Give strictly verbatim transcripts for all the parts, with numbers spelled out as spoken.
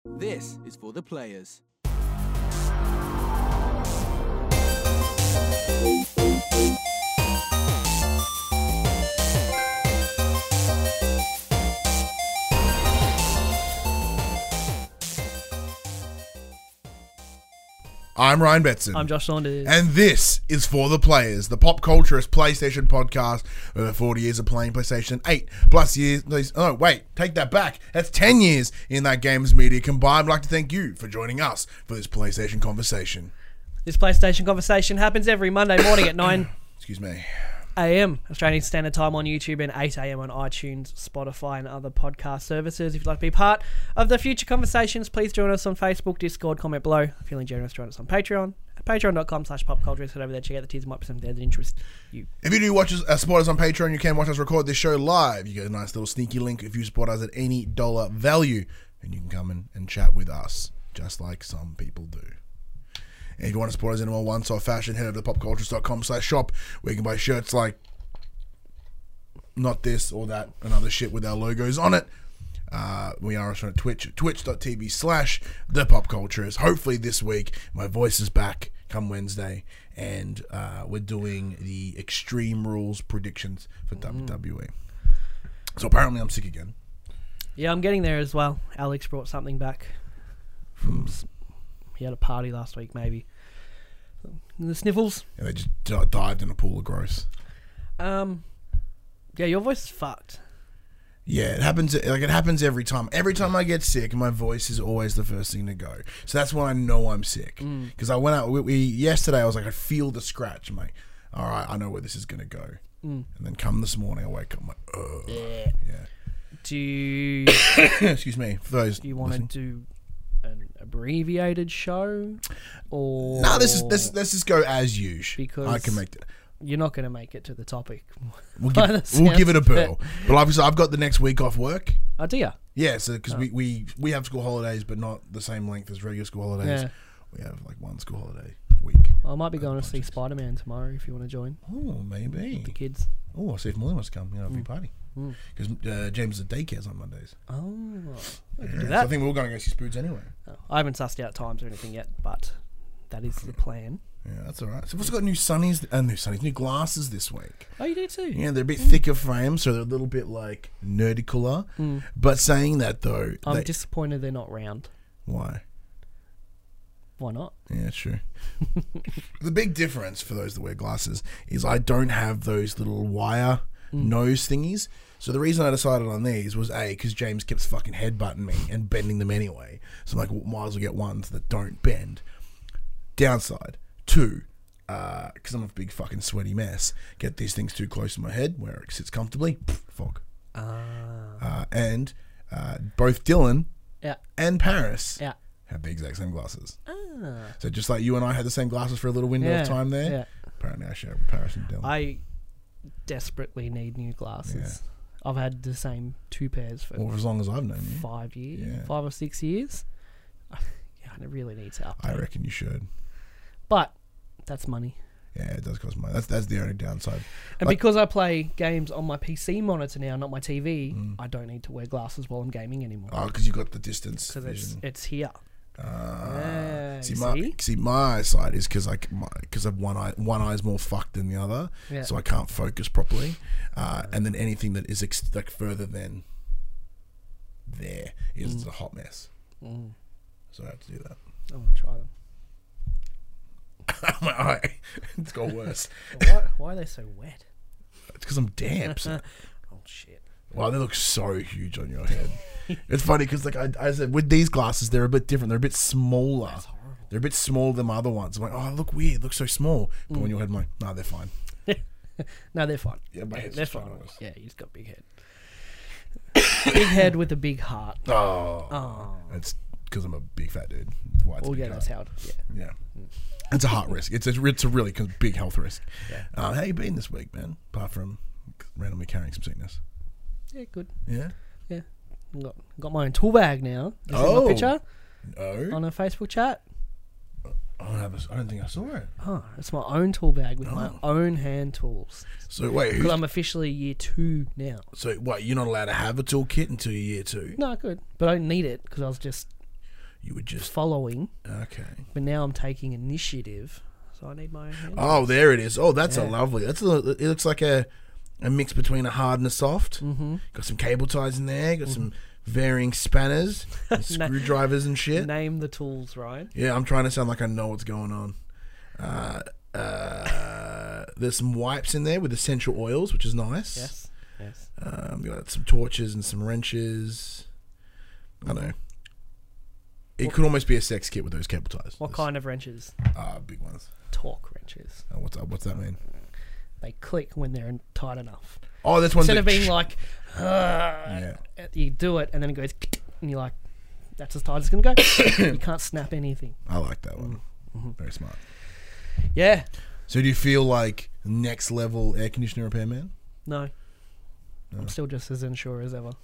This is for the players. I'm Ryan Betson. I'm Josh Saunders. And this is For the Players, the pop culturist PlayStation podcast. Over forty years of playing PlayStation, eight plus years. Oh, wait, take that back. That's ten years in that games media combined. I'd like to thank you for joining us for this PlayStation conversation. This PlayStation conversation happens every Monday morning at nine Excuse me. a.m. Australian Standard Time on YouTube and eight a.m. on iTunes, Spotify and other podcast services. If you'd like to be part of the future conversations, please join us on Facebook, Discord, comment below. Feeling generous, join us on Patreon at patreon.com slash popculture. Head over there, check out the tiers and might be something there that interests you. If you do watch us, uh, support us on Patreon, you can watch us record this show live. You get a nice little sneaky link if you support us at any dollar value. And you can come in and chat with us, just like some people do. And if you want to support us in a more one-stop fashion, head over to popcultures.com slash shop, where you can buy shirts like not this or that and other shit with our logos on it. Uh, we are also on Twitch, twitch.tv slash the popcultures. Hopefully this week, my voice is back come Wednesday, and uh, we're doing the Extreme Rules predictions for mm. W W E. So apparently I'm sick again. Yeah, I'm getting there as well. Alex brought something back from... Mm. He had a party last week, maybe. The sniffles. Yeah, they just d- dived in a pool of gross. Um, yeah, your voice is fucked. Yeah, it happens. Like it happens every time. Every time I get sick, my voice is always the first thing to go. So that's when I know I'm sick. Because mm. I went out. We, we yesterday. I was like, I feel the scratch. I'm like, all right, I know where this is gonna go. Mm. And then come this morning, I wake up. I'm like, ugh. Yeah. yeah. Do you, excuse me for those. Do you want to do an abbreviated show, or no? This is this let's just go as usual. Because I can make it. You're not going to make it to the topic. We'll give, we'll give it a burl. But obviously, I've got the next week off work. Oh, do you? Yeah, so because oh. we, we we have school holidays, but not the same length as regular school holidays. Yeah. We have like one school holiday week. I might be going to see Spider-Man tomorrow if you want to join. Oh, maybe With the kids. Oh, I'll see if Molly wants to come. You know, a big mm. party. Because mm. uh, James' daycare's on Mondays. Oh, yeah. do that. So I think we we're going to go see Spoods anyway. Oh, I haven't sussed out times or anything yet, but that is the plan. Yeah, that's all right. So we've also got new sunnies, uh, new sunnies, new glasses this week. Oh, you do too? Yeah, they're a bit mm. thicker frame, so they're a little bit like nerdicular. Mm. But saying that though, I'm they... disappointed they're not round. Why? Why not? Yeah, true. The big difference for those that wear glasses is I don't have those little wire mm. nose thingies. So the reason I decided on these was A, because James keeps fucking headbutting me and bending them anyway. So I'm like, well, might as well get ones that don't bend. Downside, two, because uh, I'm a big fucking sweaty mess, get these things too close to my head where it sits comfortably, fog. Uh. Uh, and uh, both Dylan yeah. and Paris yeah. have the exact same glasses. Ah. So just like you and I had the same glasses for a little window yeah. of time there, yeah. apparently I share it with Paris and Dylan. I desperately need new glasses. Yeah. I've had the same two pairs for or as long as I've known you. Five years, yeah. five or six years. Yeah, I really need to update. I reckon you should. But that's money. Yeah, it does cost money. That's that's the only downside. And like, because I play games on my P C monitor now, not my T V, mm. I don't need to wear glasses while I'm gaming anymore. Oh, because you've got the distance Because vision. it's, it's here. Uh, yeah, see, see? my see my side is because like because of one eye, one eye is more fucked than the other, yeah. so I can't focus properly. Uh, and then anything that is ex- like further than there is mm. a hot mess. Mm. So I have to do that. I want to try them. My eye, it's got worse. why, why are they so wet? It's because I'm damp. So. Oh shit! Wow, they look so huge on your head. It's funny because, like I, I said, with these glasses, they're a bit different. They're a bit smaller. That's horrible. They're a bit smaller than my other ones. I'm like, oh, they look weird. They look so small. But mm. on your head, I'm like, nah, they're fine. No, they're fine. Yeah, my head's they're just fine. worse. Yeah, he's got a big head. Big head with a big heart. Oh, oh. It's because I'm a big fat dude. Why it's oh a big yeah, heart. that's how. It, yeah, yeah. Mm. It's a heart risk. It's a it's a really big health risk. Yeah. Uh, how you been this week, man? Apart from randomly carrying some sickness. Yeah, good. Yeah. Yeah. Got got my own tool bag now. You oh. see my picture? Oh. On a Facebook chat. I don't, have a, I don't think I saw it. Oh, it's my own tool bag with oh. my own hand tools. So wait, because I'm officially year two now. So what? You're not allowed to have a toolkit until you're year two? No, I could, but I didn't need it because I was just you would just following, okay. but now I'm taking initiative, so I need my own hand. Oh, there it is. Oh, that's Yeah. a lovely. That's a. It looks like a a mix between a hard and a soft. Mm-hmm. Got some cable ties in there. Got some varying spanners, and No. screwdrivers and shit. Name the tools, Ryan. Yeah, I'm trying to sound like I know what's going on. Uh, uh, there's some wipes in there with essential oils, which is nice. Yes, yes. Um, we got some torches and some wrenches. I don't know. It What- could almost be a sex kit with those cable ties. What kind of wrenches? Ah, big ones. Torque wrenches. Oh, what's that? What's that mean? They click when they're in- tight enough. Oh, that's one. Instead that- of being like, yeah. you do it and then it goes, and you're like, that's as tight as it's gonna go. You can't snap anything. I like that one. Mm-hmm. Very smart. Yeah. So, do you feel like next level air conditioner repairman? No. No. I'm still just as unsure as ever.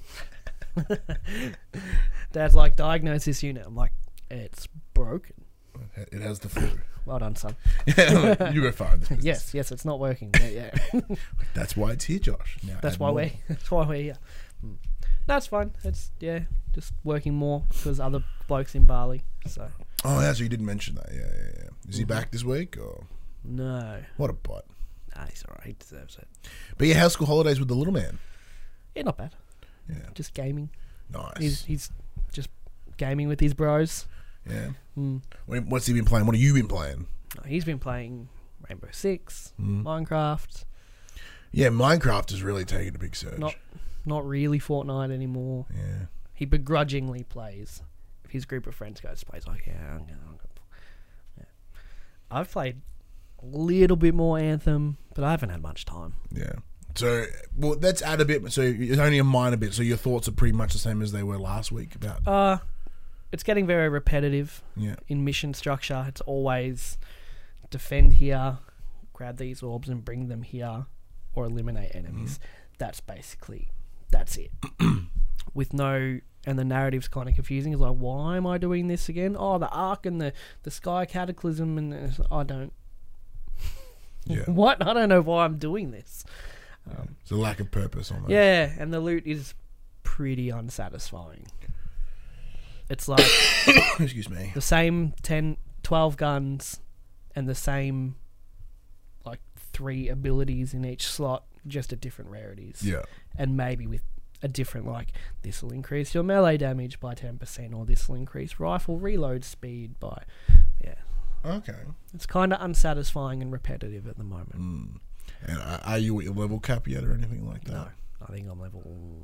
Dad's like, diagnose this unit. I'm like, it's broken. It has the flu. Well done, son. You go far in this business. Yes, yes, it's not working. Yeah, yeah. That's why it's here, Josh. Now that's add why more. we're that's why we're here. Mm. That's fine. It's yeah, just working more because other blokes in Bali. So Oh, yeah, so you didn't mention that. Yeah, yeah, yeah. Is he Mhm. back this week? Or no, what a butt. nah, he's alright. He deserves it. But yeah, how's school holidays with the little man? Yeah, not bad. Yeah, Just gaming. nice. He's he's just gaming with his bros. yeah. Mm. What- What's he been playing? What have you been playing? No, he's been playing Rainbow Six, Mm. Minecraft. Yeah, Minecraft has really taken a big surge. Not not really Fortnite anymore. Yeah. He begrudgingly plays. If his group of friends goes to play, he's like, yeah, I'm gonna, I'm gonna. Yeah. I've played a little bit more Anthem, but I haven't had much time. Yeah. So, well, let's add a bit. So, it's only a minor bit. So, your thoughts are pretty much the same as they were last week about. Uh, it's getting very repetitive Yeah. in mission structure. It's always defend here, grab these orbs and bring them here, or eliminate enemies. Mm. That's basically, that's it. With no, and the narrative's kind of confusing. It's like, why am I doing this again? Oh, the Ark and the, the Sky Cataclysm, and the, I don't. Yeah. What? I don't know why I'm doing this. Um, It's a lack of purpose on that. yeah, and the loot is pretty unsatisfying. It's like Excuse me. the same ten, twelve guns and the same like three abilities in each slot, just at different rarities. Yeah. And maybe with a different, like, this will increase your melee damage by ten percent, or this will increase rifle reload speed by... Yeah. Okay. It's kind of unsatisfying and repetitive at the moment. Mm. And are- are you at your level cap yet or anything like that? No. I think I'm level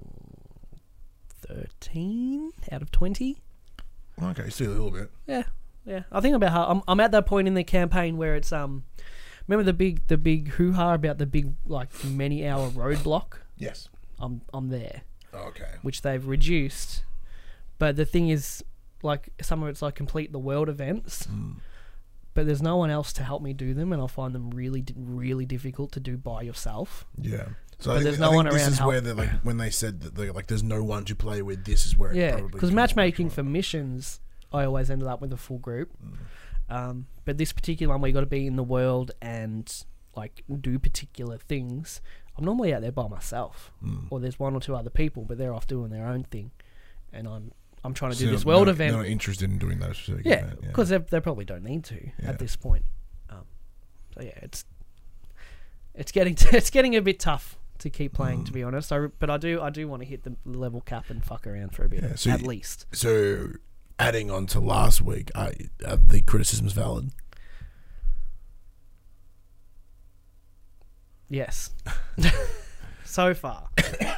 thirteen out of twenty. Okay, still a little bit. Yeah, yeah. I think about how I'm. I'm at that point in the campaign where it's um. Remember the big the big hoo ha about the big like many hour roadblock. Yes. I'm I'm there, Okay. which they've reduced. But the thing is, like some of it's like complete the world events, Mm. but there's no one else to help me do them, and I find them really di- really difficult to do by yourself. Yeah. So But I think, there's no I think one this around is help. where they're like when they said that they're like there's no one to play with. This is where it Yeah, probably because comes matchmaking back for from. missions, I always ended up with a full group. Mm. Um, but this particular one, where you got to be in the world and like do particular things, I'm normally out there by myself, Mm. or there's one or two other people, but they're off doing their own thing, and I'm I'm trying to So do this they're world not- event. They're not interested in doing those specific Yeah, event, because they they probably don't need to Yeah. at this point. Um, so yeah, it's it's getting to, it's getting a bit tough to keep playing, Mm. to be honest. I, but I do I do want to hit the level cap and fuck around for a bit, Yeah, so at you- least. So, adding on to last week, I, are the criticisms valid? Yes. So far.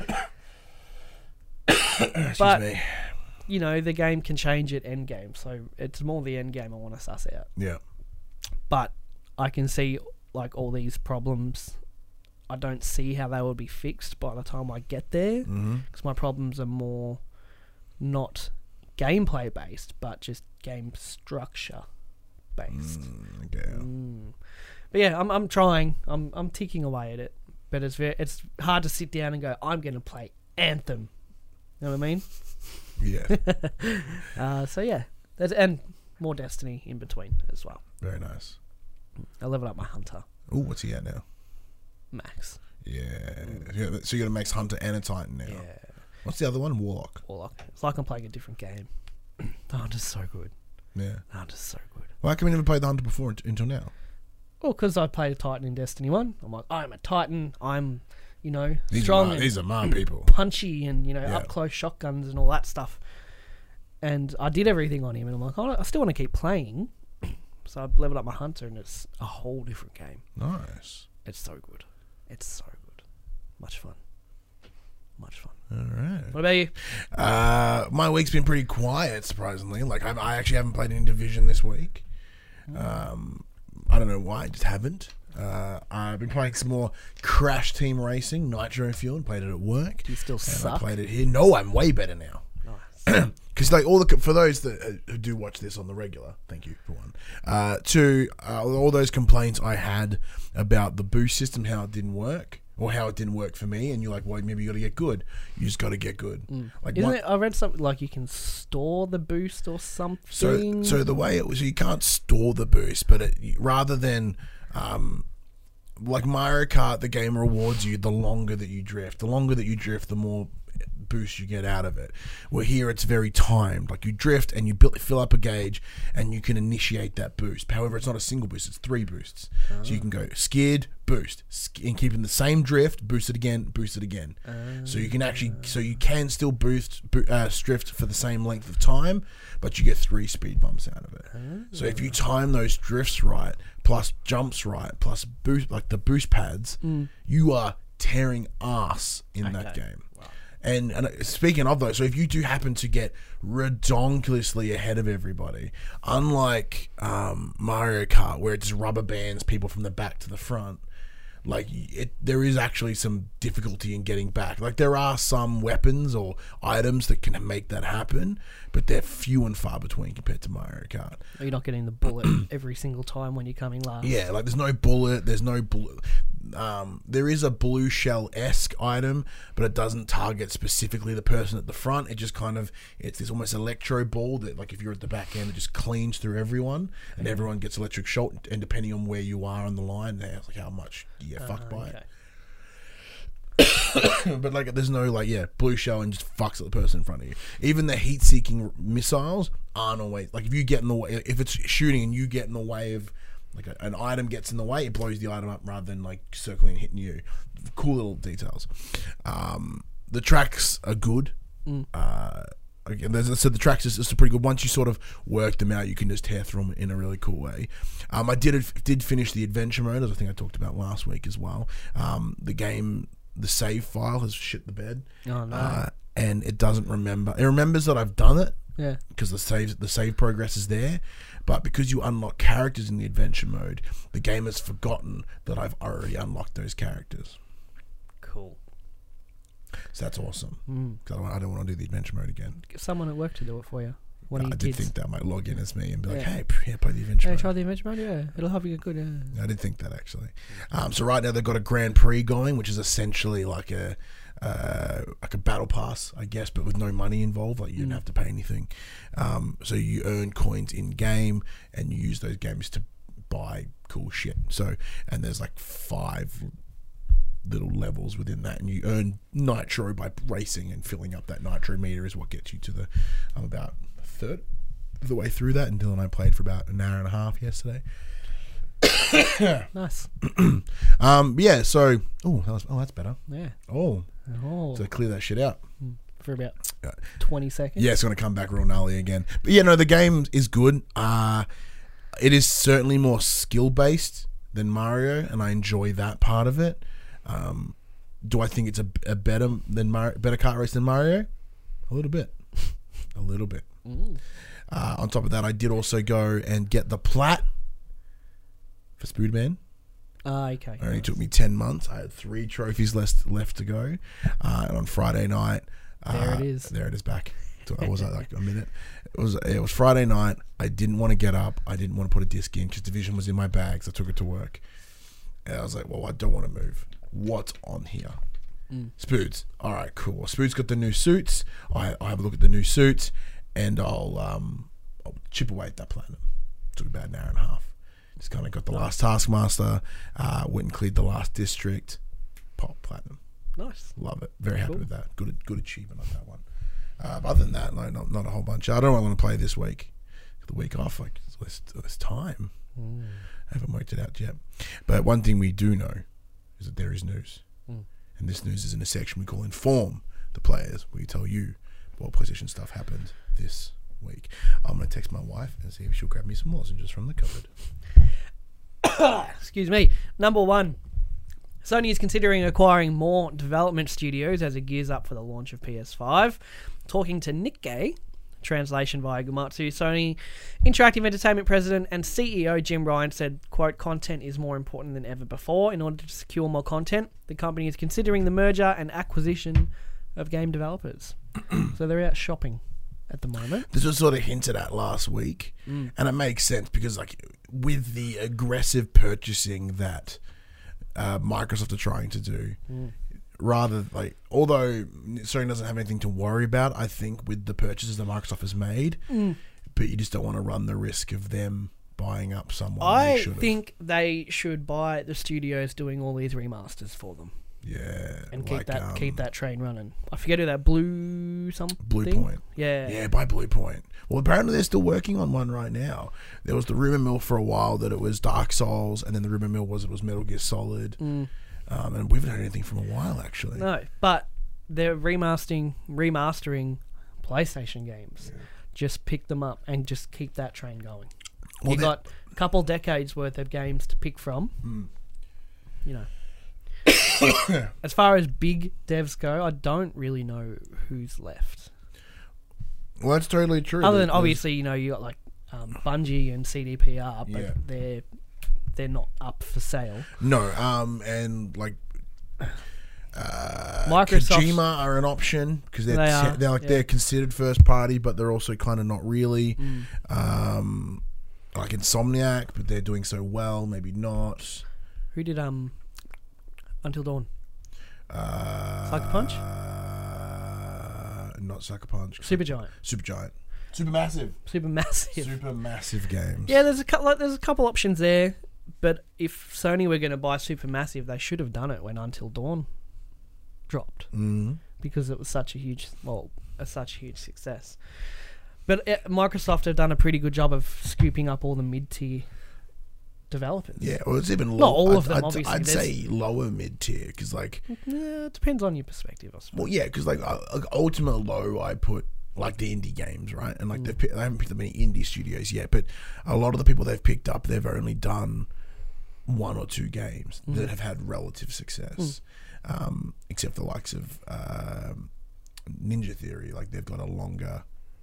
Excuse But- me. You know, the game can change at end game, so it's more the end game I want to suss out. Yeah. But I can see like all these problems. I don't see how they will be fixed by the time I get there, Mm-hmm. because my problems are more not gameplay based, but just game structure based. Mm, okay. Mm. But yeah, I'm I'm trying. I'm I'm ticking away at it, but it's very it's hard to sit down and go, I'm going to play Anthem. You know what I mean? Yeah. Uh, so yeah, there's and more Destiny in between as well. Very nice. I leveled up my Hunter Oh, what's he at now? Max. Yeah. Yeah, so you got a Max Hunter and a Titan now. Yeah, What's the other one? Warlock. Warlock. It's like I'm playing a different game. The Hunter's so good. Yeah. The Hunter's so good. Why come you never played the Hunter before unt- until now? Well, because I played a Titan in Destiny one. I'm like, I'm a Titan. I'm, you know, These strong are my, and these are my people. punchy and, you know, Yeah. up close shotguns and all that stuff. And I did everything on him, and I'm like, oh, I still want to keep playing. So I leveled up my Hunter, and it's a whole different game. Nice. It's so good. It's so good. Much fun. Much fun. All right. What about you? Uh, my week's been pretty quiet, surprisingly. Like, I've, I actually haven't played any Division this week. Um, I don't know why, I just haven't. Uh, I've been playing some more Crash Team Racing, Nitro Fuel, and played it at work. Do you still And suck? I played it here. No, I'm way better now. Nice. Because like all the for those that uh, who do watch this on the regular, thank you for one. Uh, two, uh, all those complaints I had about the boost system, how it didn't work, or how it didn't work for me, and you're like, well, maybe you got to get good. You just got to get good. Like Isn't one- it? I read something like you can store the boost or something. So, so the way it was, you can't store the boost, but it, rather than, um, like Mario Kart, the game rewards you the longer that you drift. The longer that you drift, the more boost you get out of it. Well, here it's very timed. Like you drift and you build, fill up a gauge, and you can initiate that boost. However, it's not a single boost; it's three boosts. Oh. So you can go skid, boost, sk- and keep in the same drift, boost it again, boost it again. Oh. So you can actually, so you can still boost, bo- uh, drift for the same length of time, but you get three speed bumps out of it. Oh. So if you time those drifts right, plus jumps right, plus boost like the boost pads, Mm. you are tearing ass in that Okay. game. And, and speaking of those, so if you do happen to get redonkulously ahead of everybody, unlike um, Mario Kart, where it just rubber bands people from the back to the front, like it, there is actually some difficulty in getting back. Like there are some weapons or items that can make that happen, but they're few and far between compared to Mario Kart. You're not getting the bullet every single time when you're coming last. Yeah, like there's no bullet, there's no bullet. Um, there is a blue shell-esque item, but it doesn't target specifically the person at the front. It just kind of, it's this almost electro ball that, like, if you're at the back end, it just cleans through everyone, and everyone gets electric shock. And depending on where you are on the line, that's like how much you get fucked by okay. it. But like, there's no like, yeah, blue shell and just fucks at the person in front of you. Even the heat-seeking missiles aren't always like if you get in the way. If it's shooting and you get in the way of. Like a, an item gets in the way, it blows the item up rather than like circling and hitting you. Cool little details. Um, the tracks are good. Mm. Uh, again, as I said, the tracks is just pretty good. Once you sort of work them out, you can just tear through them in a really cool way. Um, I did did finish the adventure mode, as I think I talked about last week as well. Um, the game, the save file has shit the bed. Oh no. Uh, and it doesn't remember. It remembers that I've done it. Yeah. Because the save the save progress is there, but because you unlock characters in the adventure mode, the game has forgotten that I've already unlocked those characters. Cool. So that's awesome. Mm. Because I don't, I don't want to do the adventure mode again. Get someone at work to do it for you. One of I your did kids. think that might log in as me and be like, Yeah. hey, p- yeah, play the adventure Hey, mode. try the adventure mode. Yeah, it'll help you get good. Yeah. I did think that actually. Um, so right now they've got a Grand Prix going, which is essentially like a uh, like a battle pass, I guess, but with no money involved. Like you don't Mm. have to pay anything. Um, so you earn coins in game, and you use those games to buy cool shit. So and there's like five little levels within that, and you earn nitro by racing and filling up that nitro meter is what gets you to the. I'm about a third of the way through that, and Dylan and I played for about an hour and a half yesterday. Nice. Um, yeah, so oh, that was, oh, that's better. Yeah. Oh, Oh. to clear that shit out. For about Yeah. twenty seconds. Yeah, it's gonna come back real gnarly again. But yeah, no, the game is good. Uh it is certainly more skill based than Mario, and I enjoy that part of it. Um, do I think it's a, a better than Mario, better kart race than Mario? A little bit, a little bit. Mm. Uh, on top of that, I did also go and get the plat for Spoodman. Ah, okay. It only Nice. took me ten months. I had three trophies left left to go. Uh, and on Friday night, There uh, it is. There it is back. So I was at like a minute. It was it was Friday night. I didn't want to get up. I didn't want to put a disc in because Division was in my bag. So I took it to work. And I was like, well, I don't want to move. What's on here? Mm. Spoods. All right, cool. Spoods got the new suits. I I have a look at the new suits, and I'll um I'll chip away at that platinum. Took about an hour and a half. Just kind of got the last Taskmaster, uh, went and cleared the last district, pop platinum. Nice. Love it. Very happy Cool. with that. Good, good achievement on that one. Uh, but other than that, no, not not a whole bunch. I don't want to play this week. The week off, like there's, there's time. Mm. I haven't worked it out yet. But one thing we do know is that there is news, mm. and this news is in a section we call Inform the Players. We tell you what PlayStation stuff happened this week. I'm going to text my wife and see if she'll grab me some lozenges from the cupboard. Excuse me. Number one, Sony is considering acquiring more development studios as it gears up for the launch of P S five. Talking to Nikkei, translation via Gumatsu, Sony Interactive Entertainment President and C E O Jim Ryan said, quote, content is more important than ever before. In order to secure more content, the company is considering the merger and acquisition of game developers. So they're out shopping at the moment. This was sort of hinted at last week, mm. and it makes sense because, like, with the aggressive purchasing that uh, Microsoft are trying to do, mm. rather like, although Sony doesn't have anything to worry about, I think with the purchases that Microsoft has made, mm. but you just don't want to run the risk of them buying up someone. I they think they should buy the studios doing all these remasters for them. Yeah, and keep like, that um, keep that train running. I forget who that Blue something. Blue Point. Yeah, yeah, by Blue Point. Well, apparently they're still working on one right now. There was the rumor mill for a while that it was Dark Souls, and then the rumor mill was it was Metal Gear Solid. Mm. Um, and we haven't heard anything from a while actually. No, but they're remastering remastering PlayStation games. Yeah. Just pick them up and just keep that train going. Well, you got a couple decades worth of games to pick from. Mm. You know. As far as big devs go, I don't really know who's left. Well, that's totally true. Other than obviously, you know, you got like um, Bungie and C D P R, but yeah. they're they're not up for sale. No, um, and like uh, Kojima are an option because they're they are, they're like yeah. they're considered first party, but they're also kind of not really. Mm. Um, like Insomniac, but they're doing so well, maybe not. Who did um? Until Dawn. Uh, Sucker Punch? Uh, not Sucker Punch. Supergiant. Supergiant. Supermassive. Supermassive. Supermassive games. Yeah, there's a couple. Like, there's a couple options there, but if Sony were going to buy Supermassive, they should have done it when Until Dawn dropped, mm-hmm. because it was such a huge, well, a such a huge success. But it, Microsoft have done a pretty good job of scooping up all the mid-tier developers. Yeah, well, it's even low. Not all I'd, of them, I'd, obviously. I'd There's- say lower mid tier because, like, Yeah, it depends on your perspective, I suppose. well, yeah, because like, uh, like ultimate low, I put like the indie games, right? And like they've pi- they haven't picked up any indie studios yet, but a lot of the people they've picked up, they've only done one or two games Mm. that have had relative success, um, except the likes of um, Ninja Theory. Like they've got a longer.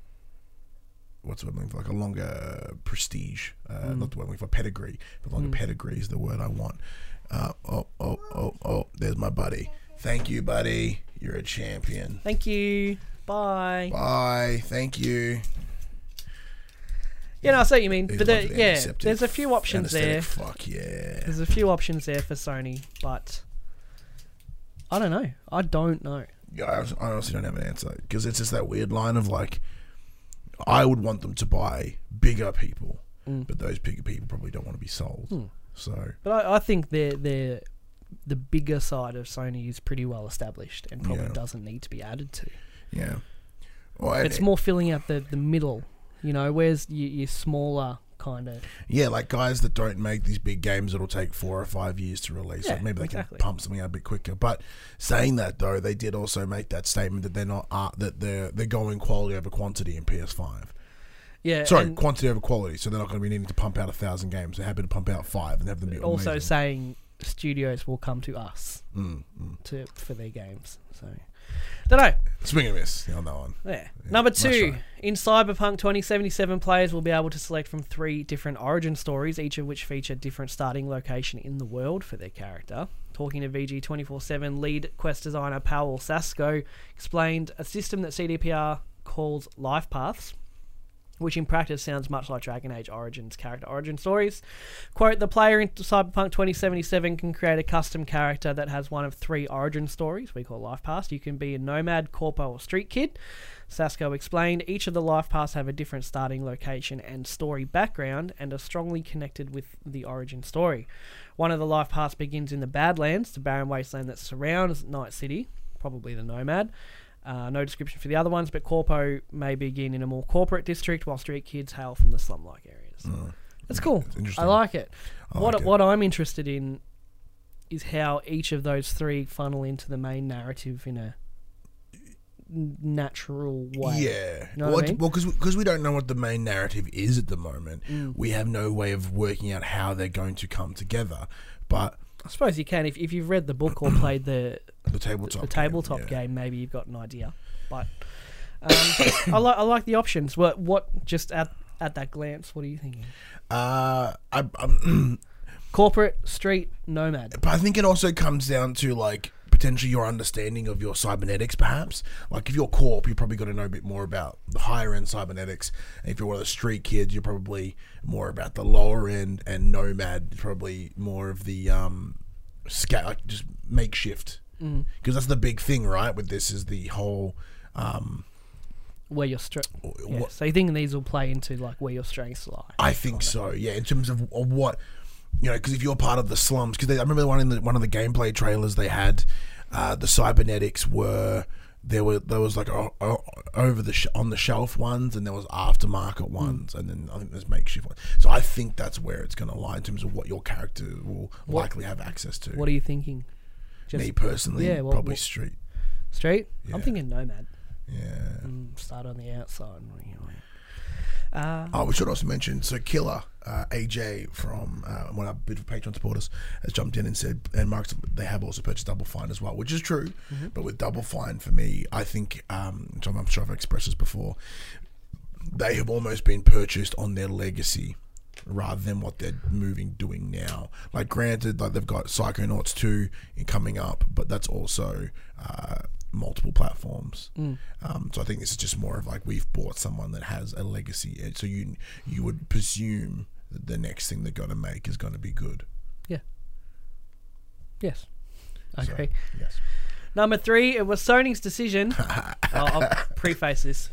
What's the word I'm looking for? Like a longer prestige, uh, Mm. not the word I'm looking for, pedigree, but longer Mm. pedigree is the word I want. Uh, oh, oh, oh, oh, there's my buddy. Thank you, buddy. You're a champion. Thank you. Bye. Bye. Thank you. Yeah, no, I see what you mean. He's But a there, bunch of yeah, antiseptic there's a few options there. anesthetic Fuck yeah. There's a few options there for Sony, but I don't know. I don't know. Yeah, I honestly- I honestly don't have an answer because it's just that weird line of like, I would want them to buy bigger people, Mm. but those bigger people probably don't want to be sold. Mm. So But I, I think they're, they're, the bigger side of Sony is pretty well established and probably Yeah. doesn't need to be added to. yeah, well, It's more filling out the, the middle, you know, where's your, your smaller kind of... yeah, like guys that don't make these big games that'll take four or five years to release. Yeah, Like maybe they exactly. can pump something out a bit quicker. But saying that though, they did also make that statement that they're not uh, that they're they're going quality over quantity in P S five. Yeah, Sorry, and quantity over quality. So they're not going to be needing to pump out a thousand games. They're happy to pump out five and have them be also amazing. saying studios will come to us Mm, mm. to for their games. So, don't know. Swing and miss on that one. Yeah. Yeah, Number nice two, try. in Cyberpunk twenty seventy-seven, players will be able to select from three different origin stories, each of which feature different starting location in the world for their character. Talking to V G twenty-four seven, lead quest designer Powell Sasko explained a system that C D P R calls Life Paths, which in practice sounds much like Dragon Age Origins character origin stories. Quote, the player in Cyberpunk twenty seventy-seven can create a custom character that has one of three origin stories we call life paths. You can be a nomad, corpo, or street kid. Sasko explained, each of the life paths have a different starting location and story background and are strongly connected with the origin story. One of the life paths begins in the Badlands, the barren wasteland that surrounds Night City, probably the nomad. Uh, no description for the other ones, but Corpo may begin in a more corporate district, while Street Kids hail from the slum-like areas. Mm. That's cool. It's interesting. I like it. I what like it. what I'm interested in is how each of those three funnel into the main narrative in a n- natural way. Yeah. You know well, what I mean? well, because we don't know what the main narrative is at the moment, Mm. we have no way of working out how they're going to come together. But I suppose you can if if you've read the book or played the the tabletop, the tabletop game, game, maybe you've got an idea. But um, I like I like the options. What what just at at that glance, what are you thinking? yeah. Uh, I, I'm, Corporate, street, nomad. but I think it also comes down to like potentially your understanding of your cybernetics, perhaps. Like if you're corp, you probably got to know a bit more about the higher end cybernetics. And if you're one of the street kids, you're probably more about the lower end. And nomad, probably more of the um, sca- like just makeshift. Mm. Because that's the big thing, right? With this is the whole. Um, Where your strength. Yeah. what, So you think these will play into like where your strengths lie? I think so. Yeah, in terms of, of what. You know, because if you're part of the slums, because I remember the one in the, one of the gameplay trailers they had, uh, the cybernetics were there were there was like a, a, over the sh- on the shelf ones, and there was aftermarket ones, mm. and then I think there's makeshift ones. So I think that's where it's going to lie in terms of what your character will What- likely have access to. What are you thinking? Me personally, yeah, well, probably well- street. Street? Yeah. I'm thinking nomad. Yeah. Mm, start on the outside. You know. Uh, Oh, we should also mention, so Killer, uh, A J from uh, one of our bit of Patreon supporters, has jumped in and said, and Mark's, they have also purchased Double Fine as well, which is true. Mm-hmm. But with Double Fine, for me, I think, um, which I'm, I'm sure I've expressed this before, they have almost been purchased on their legacy rather than what they're moving doing now. Like, granted, like they've got Psychonauts two coming up, but that's also uh, multiple platforms. Mm. Um, so I think this is just more of like we've bought someone that has a legacy. So you you would presume that the next thing they're going to make is going to be good. yeah. Yes. I So, agree. yes. Number three, it was Sony's decision. I'll, I'll preface this.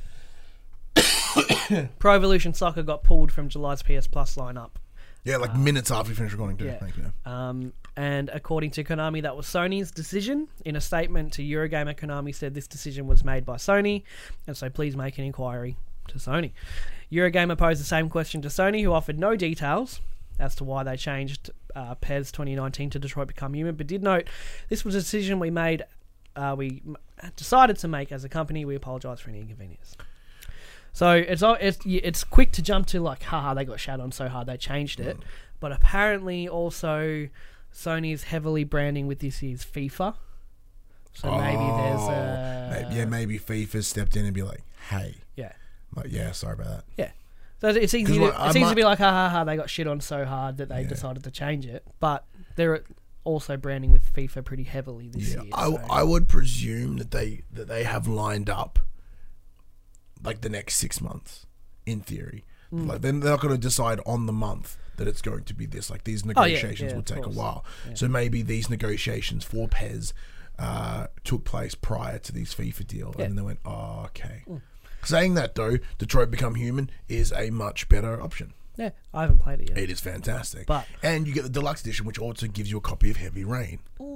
Pro Evolution Soccer got pulled from July's P S Plus lineup. Yeah, like minutes after we finished recording too. yeah. Thank you. Um, and according to Konami, that was Sony's decision. In a statement to Eurogamer, Konami said this decision was made by Sony, and so please make an inquiry to Sony. Eurogamer posed the same question to Sony, who offered no details as to why they changed uh, P E S twenty nineteen to Detroit Become Human, but did note this was a decision we made, uh, we m- decided to make as a company. We apologise for any inconvenience. So it's all- it's it's quick to jump to like, haha, they got shat on so hard they changed it. Mm. But apparently also Sony's heavily branding with this year's FIFA. So maybe there's Oh, a... maybe, yeah, maybe FIFA stepped in and be like, hey. Yeah. Like, yeah, sorry about that. Yeah. So it's easy, 'Cause, to, like, I it's easy might- to be like, ha ha ha, they got shit on so hard that they Yeah. decided to change it. But they're also branding with FIFA pretty heavily this Yeah, year. I, so- I would presume that they that they have lined up like the next six months, in theory. Mm. Like then they're not going to decide on the month that it's going to be this. Like these Oh, yeah, negotiations yeah, will of take a course. while. Yeah. So maybe these negotiations for P E S uh, took place prior to this FIFA deal, Yeah. and then they went, oh, okay. Mm. Saying that though, Detroit Become Human is a much better option. Yeah, I haven't played it yet. It is fantastic, But- and you get the deluxe edition, which also gives you a copy of Heavy Rain.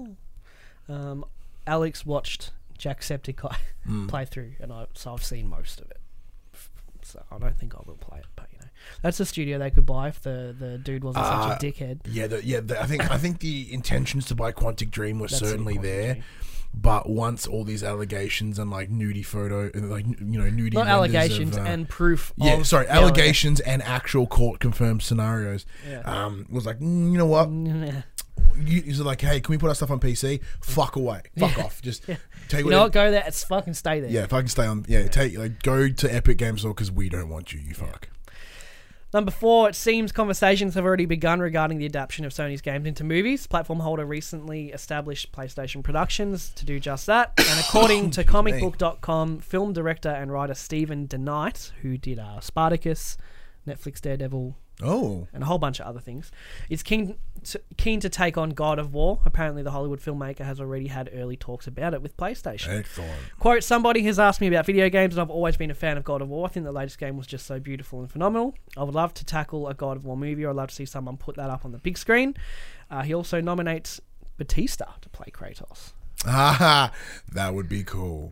Um, Alex watched Jacksepticeye Mm. play through, and I so I've seen most of it. So I don't think I will play it, but you know, that's a studio they could buy if the, the dude wasn't Uh, such a dickhead. Yeah, the, yeah. The, I think I think the intentions to buy Quantic Dream were That's it, certainly Quantic there, Dream. but once all these allegations and like nudie photo, and like you know nudie Not renders allegations of, uh, and proof. yeah, of sorry, the allegations and actual court confirmed scenarios. Yeah. Um, was like, mm, you know what? allega- You, he's like, hey, can we put our stuff on P C? Fuck away, fuck Yeah. off. Just Yeah. take You what know it- what? Go there. It's fucking stay there. Yeah, if I can stay on, yeah, take like go to Epic Games Store because we don't want you. You fuck. Number four, it seems conversations have already begun regarding the adaptation of Sony's games into movies. Platform holder recently established PlayStation Productions to do just that. And according to comic book dot com, film director and writer Stephen DeKnight, who did uh, Spartacus, Netflix Daredevil, Oh, and a whole bunch of other things, is keen to, keen to take on God of War. Apparently, the Hollywood filmmaker has already had early talks about it with PlayStation. excellent. Quote, somebody has asked me about video games and I've always been a fan of God of War. I think the latest game was just so beautiful and phenomenal. I would love to tackle a God of War movie, or I'd love to see someone put that up on the big screen. Uh, he also nominates Batista to play Kratos. Ah, that would be cool.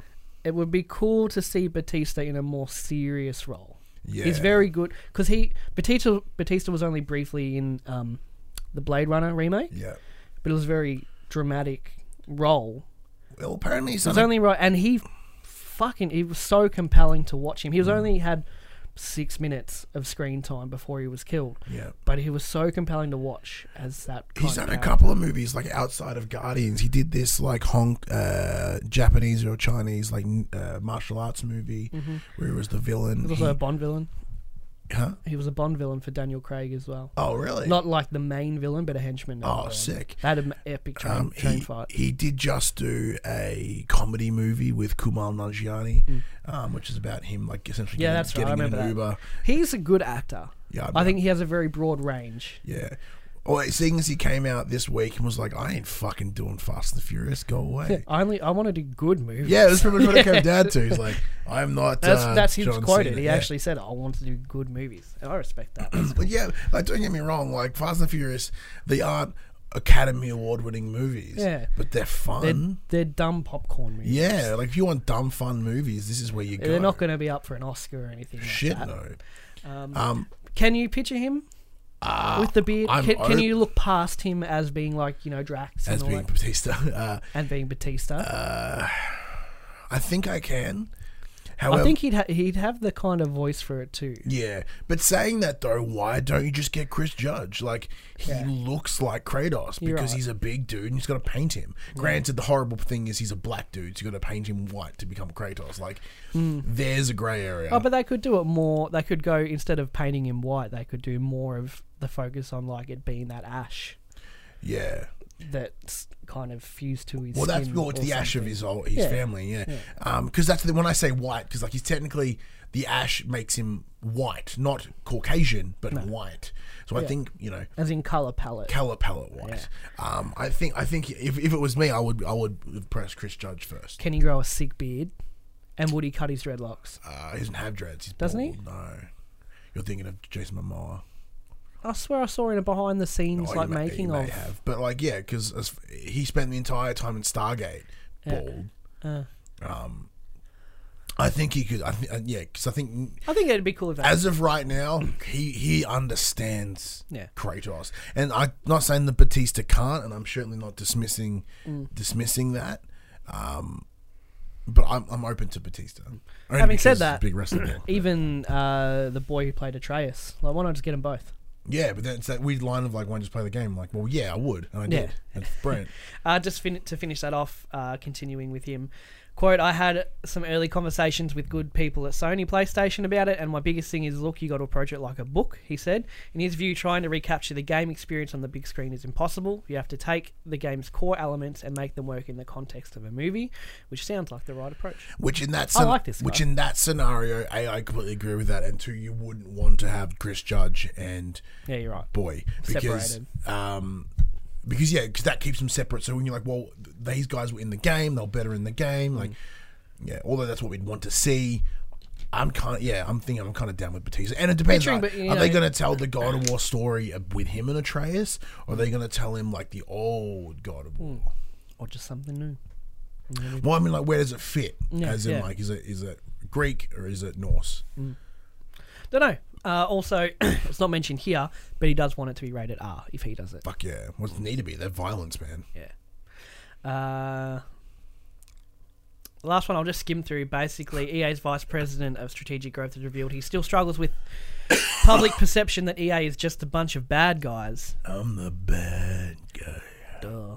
it would be cool to see Batista in a more serious role. Yeah. He's very good because he Batista Batista was only briefly in um, the Blade Runner remake, Yeah. but it was a very dramatic role. Well, apparently he's It was done a- only right, and he fucking it was so compelling to watch him. He was Mm. only had six minutes of screen time before he was killed, Yeah. but he was so compelling to watch as that. Kind He's of done a character. couple of movies like outside of Guardians. He did this like Hong uh, Japanese or Chinese like uh, martial arts movie where he was the villain. He was also He- a Bond villain. huh? He was a Bond villain for Daniel Craig as well. Oh, really? Not like the main villain, but a henchman. of, Oh, um, sick. They had an epic train, Um, train he, fight. he did just do a comedy movie with Kumail Nanjiani, um, which is about him like essentially Mm. Yeah, getting, that's right. I getting in remember an that. Uber. He's a good actor. Yeah, I think he has a very broad range. Yeah. Or seeing as he came out this week and was like, I ain't fucking doing Fast and the Furious, go away. I only I want to do good movies. Yeah, that's pretty much what it came down to. He's like, I'm not. That's uh, that's him John quoted. Cena. He Yeah. actually said, "I want to do good movies," and I respect that. That's But yeah, like don't get me wrong, like Fast and Furious, they aren't Academy Award winning movies. Yeah. But they're they're, fun. they're dumb popcorn movies. Yeah, like if you want dumb fun movies, this is where you go. They're not going to be up for an Oscar or anything like Shit that. no. Um, Um can you picture him uh, with the beard? I'm Can, can op- you look past him as being like, you know, Drax and as all being that, Batista. Uh, and being Batista? uh, I think I can. However, I think he'd ha- he'd have the kind of voice for it too. yeah, but saying that though, why don't you just get Chris Judge? Like he Yeah. looks like Kratos You're because right. he's a big dude and he's got to paint him. Granted, the horrible thing is he's a black dude, so you got to paint him white to become Kratos. Like there's a grey area. Oh, but they could do it more. They could go, instead of painting him white, they could do more of the focus on like it being that ash yeah. that's kind of fused to his Well, that's skin well, it's or the ash of something. his old, his Yeah. family, yeah. Um, because that's the, when I say white, because like he's technically the ash makes him white, not Caucasian, but white. So I Yeah. think you know. As in color palette. Color palette white. Um, I think I think if, if it was me, I would I would press Chris Judge first. Can he grow a sick beard? And would he cut his dreadlocks? Uh, he doesn't have dreads. He's Doesn't he? bald. No, you're thinking of Jason Momoa. I swear I saw in a behind the scenes Oh, like he may, making he may of. have, but like yeah, because he spent the entire time in Stargate Yeah. bald. Uh, Um, I think he could. I think uh, yeah, because I think I think it'd be cool if that. as of right now, he he understands Yeah. Kratos, and I'm not saying that Batista can't, and I'm certainly not dismissing Mm. dismissing that. Um, but I'm I'm open to Batista. Only Having said because that, big wrestler. Even uh, the boy who played Atreus, like, why not just get them both? Yeah, but then it's that weird line of like, why don't you just play the game? I'm like, well, yeah, I would, and I Yeah. did. It's brilliant. Uh, just fin- to finish that off, uh, continuing with him. Quote, I had some early conversations with good people at Sony PlayStation about it, and my biggest thing is, look, you got to approach it like a book, he said. In his view, trying to recapture the game experience on the big screen is impossible. You have to take the game's core elements and make them work in the context of a movie, which sounds like the right approach. Which in that I scen- like this which guy. in that scenario, a I completely agree with that, and two, you wouldn't want to have Chris Judge and Yeah, you're right. boy because Separated. um because yeah because that keeps them separate. So when you're like, well, these guys were in the game, they're better in the game, like. Yeah, although that's what we'd want to see. I'm kind of yeah. I'm thinking I'm kind of down with Batista, and it depends. Picturing, Are, but, you are they know- going to tell the God of War story with him and Atreus, or are they going to tell him like the old God of War? Or just something new. Well, I mean, like where does it fit? Yeah, As in, yeah. like, is it is it Greek or is it Norse? Don't know. Uh, also, it's not mentioned here, but he does want it to be rated R if he does it. Fuck yeah, what's need to be? They're violence, man. Yeah. Uh, the last one I'll just skim through. Basically, E A's vice president of strategic growth has revealed he still struggles with public perception that E A is just a bunch of bad guys. I'm the bad guy. Duh.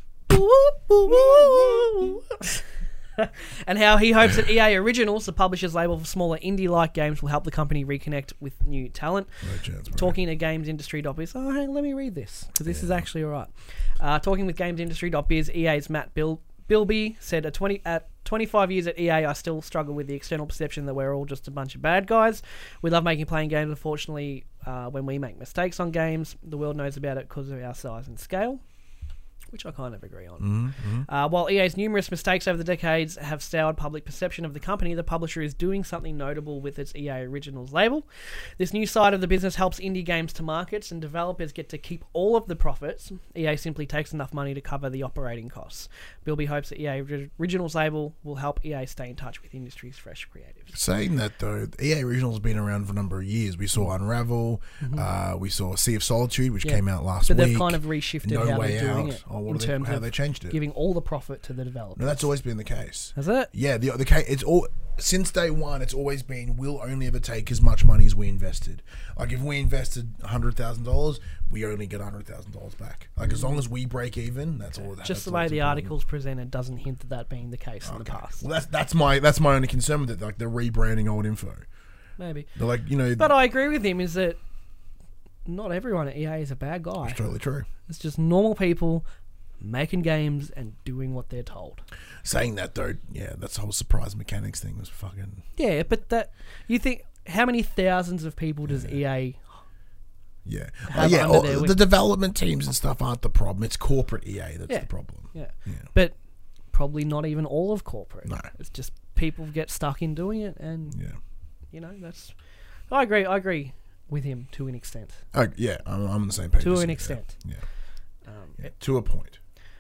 And how he hopes that E A Originals, the publisher's label for smaller indie-like games, will help the company reconnect with new talent. No chance, bro. Talking to Games Industry dot biz. Oh, hey, let me read this, because this is actually all right. Uh, talking with Games Industry dot biz, E A's Matt Bil- Bilby said, at, twenty, at twenty-five years at E A, I still struggle with the external perception that we're all just a bunch of bad guys. We love making playing games. Unfortunately, uh, when we make mistakes on games, the world knows about it because of our size and scale. which I kind of agree on. Mm-hmm. Uh, while E A's numerous mistakes over the decades have soured public perception of the company, the publisher is doing something notable with its E A Originals label. This new side of the business helps indie games to markets, and developers get to keep all of the profits. E A simply takes enough money to cover the operating costs. Bilby hopes that E A Originals label will help E A stay in touch with industry's fresh creatives. Saying that though, E A Originals has been around for a number of years. We saw Unravel, Mm-hmm. uh, we saw Sea of Solitude, which Yeah. came out last But week. they've kind of reshifted No how Way they're doing Out. it Oh, what in are they, terms how of they changed it? giving all the profit to the developers. No, that's always been the case. Has it? Yeah, the the case it's all since day one. It's always been we'll only ever take as much money as we invested. Like if we invested a hundred thousand dollars, we only get a hundred thousand dollars back. Like as long as we break even, that's all. Just that's the all way that's the important. article's presented doesn't hint at that being the case in the Okay. past. Well, that's that's my that's my only concern with it. Like they're rebranding old info. Maybe. They're like you know. But I agree with him is that not everyone at E A is a bad guy. It's totally true. It's just normal people making games and doing what they're told. Saying that though, yeah, that's the whole surprise mechanics thing was fucking. Yeah, but that you think how many thousands of people does E A Yeah, oh, have yeah. under all- their wing? the development teams and stuff aren't the problem. It's corporate E A that's Yeah. the problem. Yeah. Yeah. But probably not even all of corporate. No. It's just people get stuck in doing it and Yeah. you know, that's I agree, I agree with him to an extent. Oh, yeah, I'm, I'm on the same page. To as an you, extent. Yeah. Um, Yeah. To a point.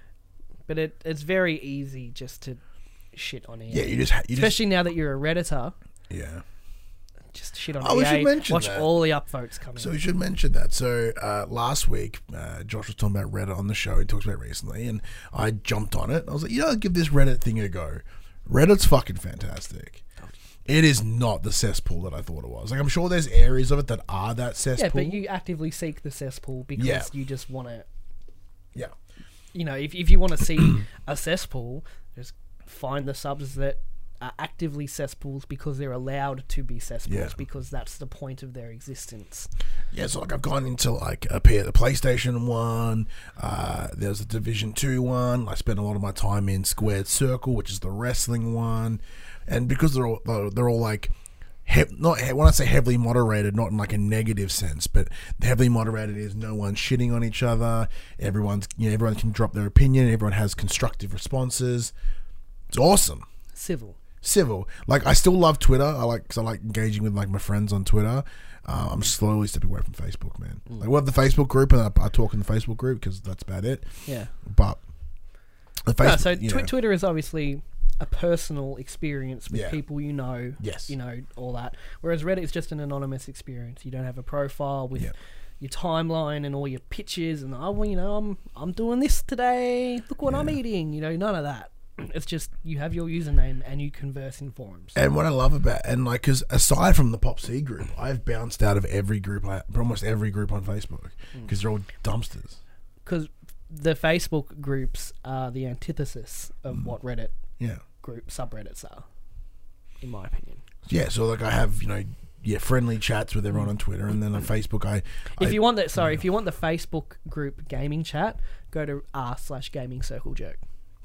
But it it's very easy just to shit on E A. Yeah, you just ha- you just Especially now that you're a Redditor, yeah. just shit on Oh, we E A. should mention Watch that. all the upvotes coming. So we should mention that. So uh, last week, uh, Josh was talking about Reddit on the show. He talks about it recently, and I jumped on it. I was like, you know, I'll give this Reddit thing a go. Reddit's fucking fantastic. It is not the cesspool that I thought it was. Like I'm sure there's areas of it that are that cesspool. Yeah, but you actively seek the cesspool because Yeah. you just want to. yeah. You know, if if you want to see a cesspool, just find the subs that are actively cesspools because they're allowed to be cesspools Yeah. because that's the point of their existence. Yeah, so like I've gone into like a P- the PlayStation one. Uh, there's a Division two one. I spent a lot of my time in Squared Circle, which is the wrestling one, and because they're all they're they're all like he- not he- when I say heavily moderated, not in like a negative sense, but heavily moderated is no one's shitting on each other. Everyone's you know everyone can drop their opinion. Everyone has constructive responses. It's awesome. Civil. Civil. Like I still love Twitter. I like because I like engaging with like my friends on Twitter. Uh, I'm slowly stepping away from Facebook, man. Like we have the Facebook group, and I, I talk in the Facebook group because that's about it. Yeah. But the No, Facebook, so you tw- know, Twitter is obviously a personal experience with Yeah. people you know. Yes. You know, all that. Whereas Reddit is just an anonymous experience. You don't have a profile with Yeah. your timeline and all your pictures and oh well, you know, I'm I'm doing this today. Look what I'm Yeah. eating. You know, none of that. It's just you have your username and you converse in forums. and what I love about and like because aside from the Pop C group, I've bounced out of every group, I, almost every group on Facebook because they're all dumpsters. Because the Facebook groups are the antithesis of what Reddit Yeah, group subreddits are, in my opinion. yeah. So like I have you know yeah friendly chats with everyone on Twitter, and then on Facebook I If I, you want that, sorry, if you want the Facebook group gaming chat, go to r slash gaming circle jerk.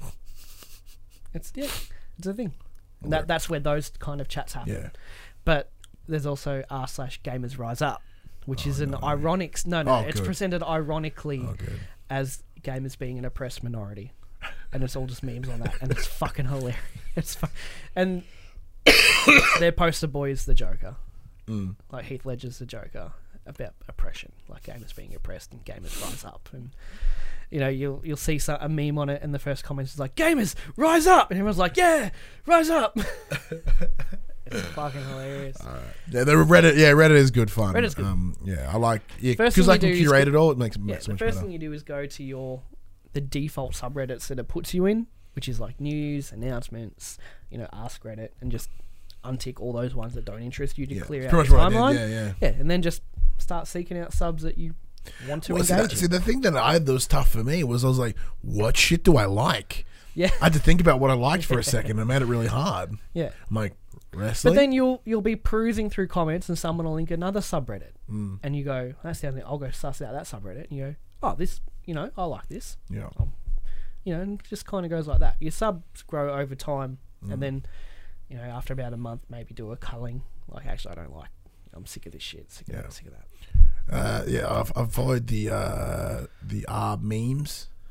It's yeah, it's a thing. That that's where those kind of chats happen. yeah But there's also r slash gamers rise up, which is an no. ironic. No, no, Oh, it's good. presented ironically oh good. as gamers being an oppressed minority, and it's all just memes on that, and it's fucking hilarious. It's fu- and their poster boy is the Joker, Mm. like Heath Ledger's the Joker about oppression, like gamers being oppressed and gamers rise up, and you know you'll you'll see some, a meme on it, and the first comment is like gamers rise up, and everyone's like yeah, rise up. It's fucking hilarious. Yeah, the Reddit. Yeah, Reddit is good fun. Reddit's good. Um, yeah, I like yeah First because thing I you can do is curate go- it all. It makes it Yeah, makes the much first better. thing you do is go to your the default subreddits that it puts you in, which is like news, announcements, you know, Ask Reddit, and just untick all those ones that don't interest you to Yeah, clear it's out pretty the much what I timeline. did, Yeah, yeah. Yeah, and then just start seeking out subs that you want to Well, see, engage that, in. see, the thing that I that was tough for me was I was like, what shit do I like? Yeah, I had to think about what I liked for a second. and It made it really hard. yeah. I'm like, wrestling? But then you'll you'll be perusing through comments and someone will link another subreddit, Mm, and you go, "That's the only." I'll go suss out that subreddit, and you go, "Oh, this, you know, I like this." yeah. You know, and it just kind of goes like that. Your subs grow over time, Mm. and then, you know, after about a month, maybe do a culling. Like, actually, I don't like. I'm sick of this shit. Sick of Yeah. that. Sick of that. Uh, yeah, I've, I've followed the uh, the R memes.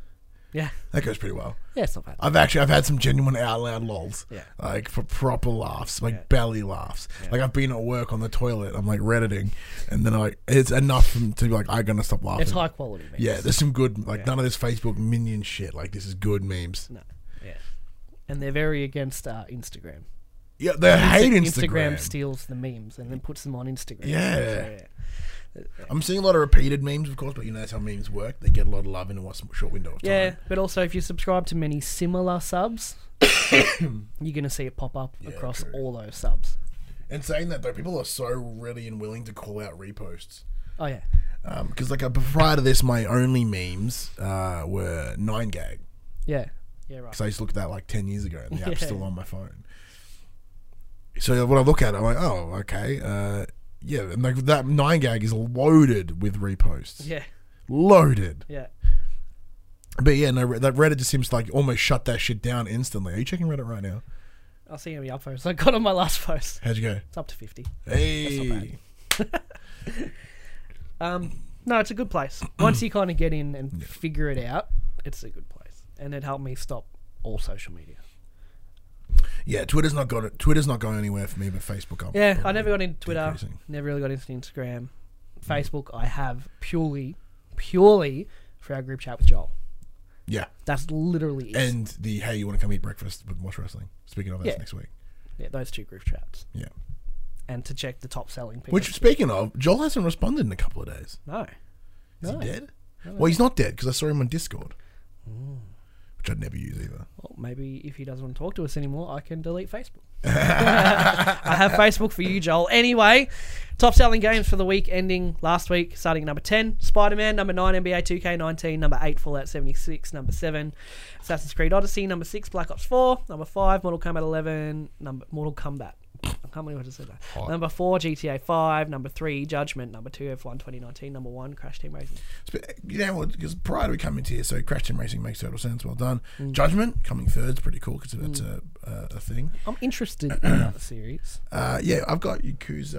Yeah. That goes pretty well. Yeah, it's not bad. I've actually I've had some genuine out loud lols. Yeah. Like for proper laughs, like Yeah. belly laughs. Yeah. Like I've been at work on the toilet, I'm like redditing, and then I like it's enough for me to be like I'm gonna stop laughing. It's high quality memes. Yeah, there's some good like Yeah. none of this Facebook minion shit. Like this is good memes. No. Yeah. And they're very against uh, Instagram. Yeah, they hate Instagram. Instagram steals the memes and then puts them on Instagram. Yeah. So, yeah. I'm seeing a lot of repeated memes, of course, but you know that's how memes work. They get a lot of love in a short window of time. Yeah, but also if you subscribe to many similar subs, you're going to see it pop up Yeah, across true. all those subs. And saying that though, people are so ready and willing to call out reposts. Oh, yeah. Because like uh, prior to this, my only memes uh, were nine gag. Yeah. Yeah, right. Because I used to look at that like ten years ago, and the app's Yeah. still on my phone. So when I look at it, I'm like, oh, okay, uh, yeah, and like that nine gag is loaded with reposts, Yeah. loaded. Yeah. But yeah, no, that Reddit just seems to like almost shut that shit down instantly. Are you checking Reddit right now? I'll see how many upvotes I got on my last post. How'd you go? It's up to fifty. Hey, Um, no, it's a good place. Once you kind of get in and figure it out, it's a good place. And it helped me stop all social media. yeah, Twitter's not got it. Twitter's not going anywhere for me, but Facebook. I'm Yeah, I probably never got into Twitter. decreasing. Never really got into Instagram. Facebook, I have purely, purely for our group chat with Joel. Yeah, That's literally it. and the hey, you want to come eat breakfast with Watch Wrestling? Speaking of, that's Yeah. next week. Yeah, those two group chats. Yeah. And to check the top selling people. Which, speaking of, Joel hasn't responded in a couple of days. No. Is No. he dead? No. Well, he's not dead because I saw him on Discord, which I'd never use either. Well, maybe if he doesn't want to talk to us anymore, I can delete Facebook. I have Facebook for you, Joel. Anyway, top selling games for the week ending last week, starting at number ten, Spider-Man, number nine, N B A two K nineteen, number eight, Fallout seventy-six, number seven, Assassin's Creed Odyssey, number six, Black Ops four, number five, Mortal Kombat eleven, number Mortal Kombat. I can't believe I just said that. Hot. Number four, G T A five, number three, Judgment, number two, F one twenty nineteen, number one, Crash Team Racing. Sp- You know what? Because prior to we coming to here, so Crash Team Racing makes total sense. Well done. Judgment coming third is pretty cool because it's a, a, a thing. I'm interested in that series. Uh, yeah, I've got Yakuza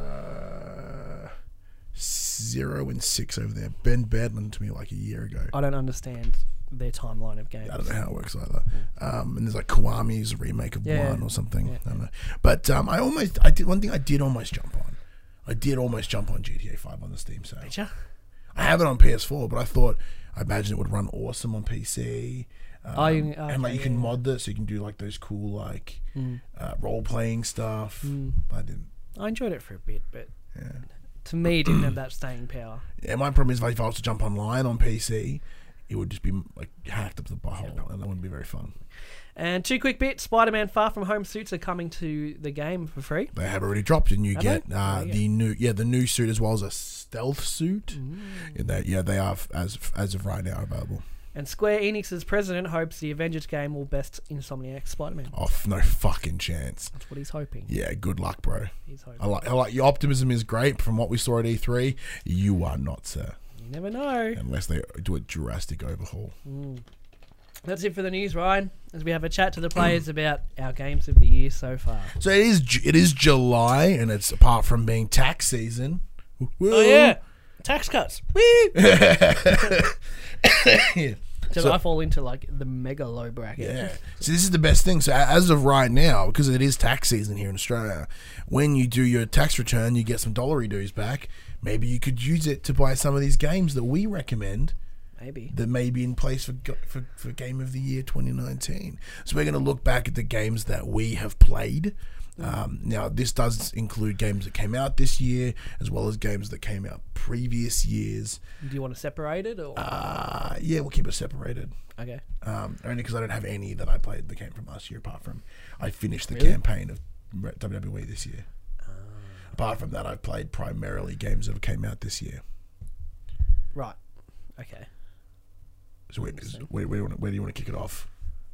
zero and six over there. Ben Badman to me like a year ago. I don't understand their timeline of games. I don't know how it works either. Um, and there's like Kiwami's remake of Yeah. one or something. Yeah. I don't know. But um, I almost, I did one thing I did almost jump on. I did almost jump on G T A five on the Steam sale. Did ya? I have it on P S four, but I thought, I imagine it would run awesome on P C. Um, Oh, you- and like you okay, can yeah. mod this, so you can do like those cool like Mm. uh, role playing stuff. Mm. But I didn't. I enjoyed it for a bit, but Yeah. to me, it didn't have that staying power. Yeah, my problem is like, if I was to jump online on P C, it would just be like hacked up the butthole, and that wouldn't be very fun. And two quick bits: Spider-Man: Far From Home suits are coming to the game for free. They have already dropped, and you Have get they? uh, Oh, yeah. the new yeah the new suit as well as a stealth suit. Mm. Yeah, they, yeah, they are as as of right now available. And Square Enix's president hopes the Avengers game will best Insomniac Spider-Man. Oh, f- no fucking chance. That's what he's hoping. Yeah, good luck, bro. He's hoping. I like I like your optimism is great from what we saw at E three. You are not, sir, You never know. unless they do a drastic overhaul. Mm. That's it for the news, Ryan. As we have a chat to the players about our games of the year so far. So it is Ju- it is July, and it's apart from being tax season. Oh yeah, tax cuts. yeah. So, So- I fall into like the mega low bracket. Yeah. So this is the best thing. So a- as of right now, because it is tax season here in Australia, when you do your tax return, you get some dollary dues back. Maybe you could use it to buy some of these games that we recommend Maybe. that may be in place for go- for, for Game of the Year twenty nineteen. So we're going to look back at the games that we have played. Um, now, this does include games that came out this year, as well as games that came out previous years. Do you want to separate it or? Uh, yeah, we'll keep it separated. Okay. Um, only because I don't have any that I played that came from last year, apart from I finished the Really? campaign of W W E this year. Apart from that, I've played primarily games that have came out this year. Right. Okay. So where, is- where, where, do you want to, where do you want to kick it off?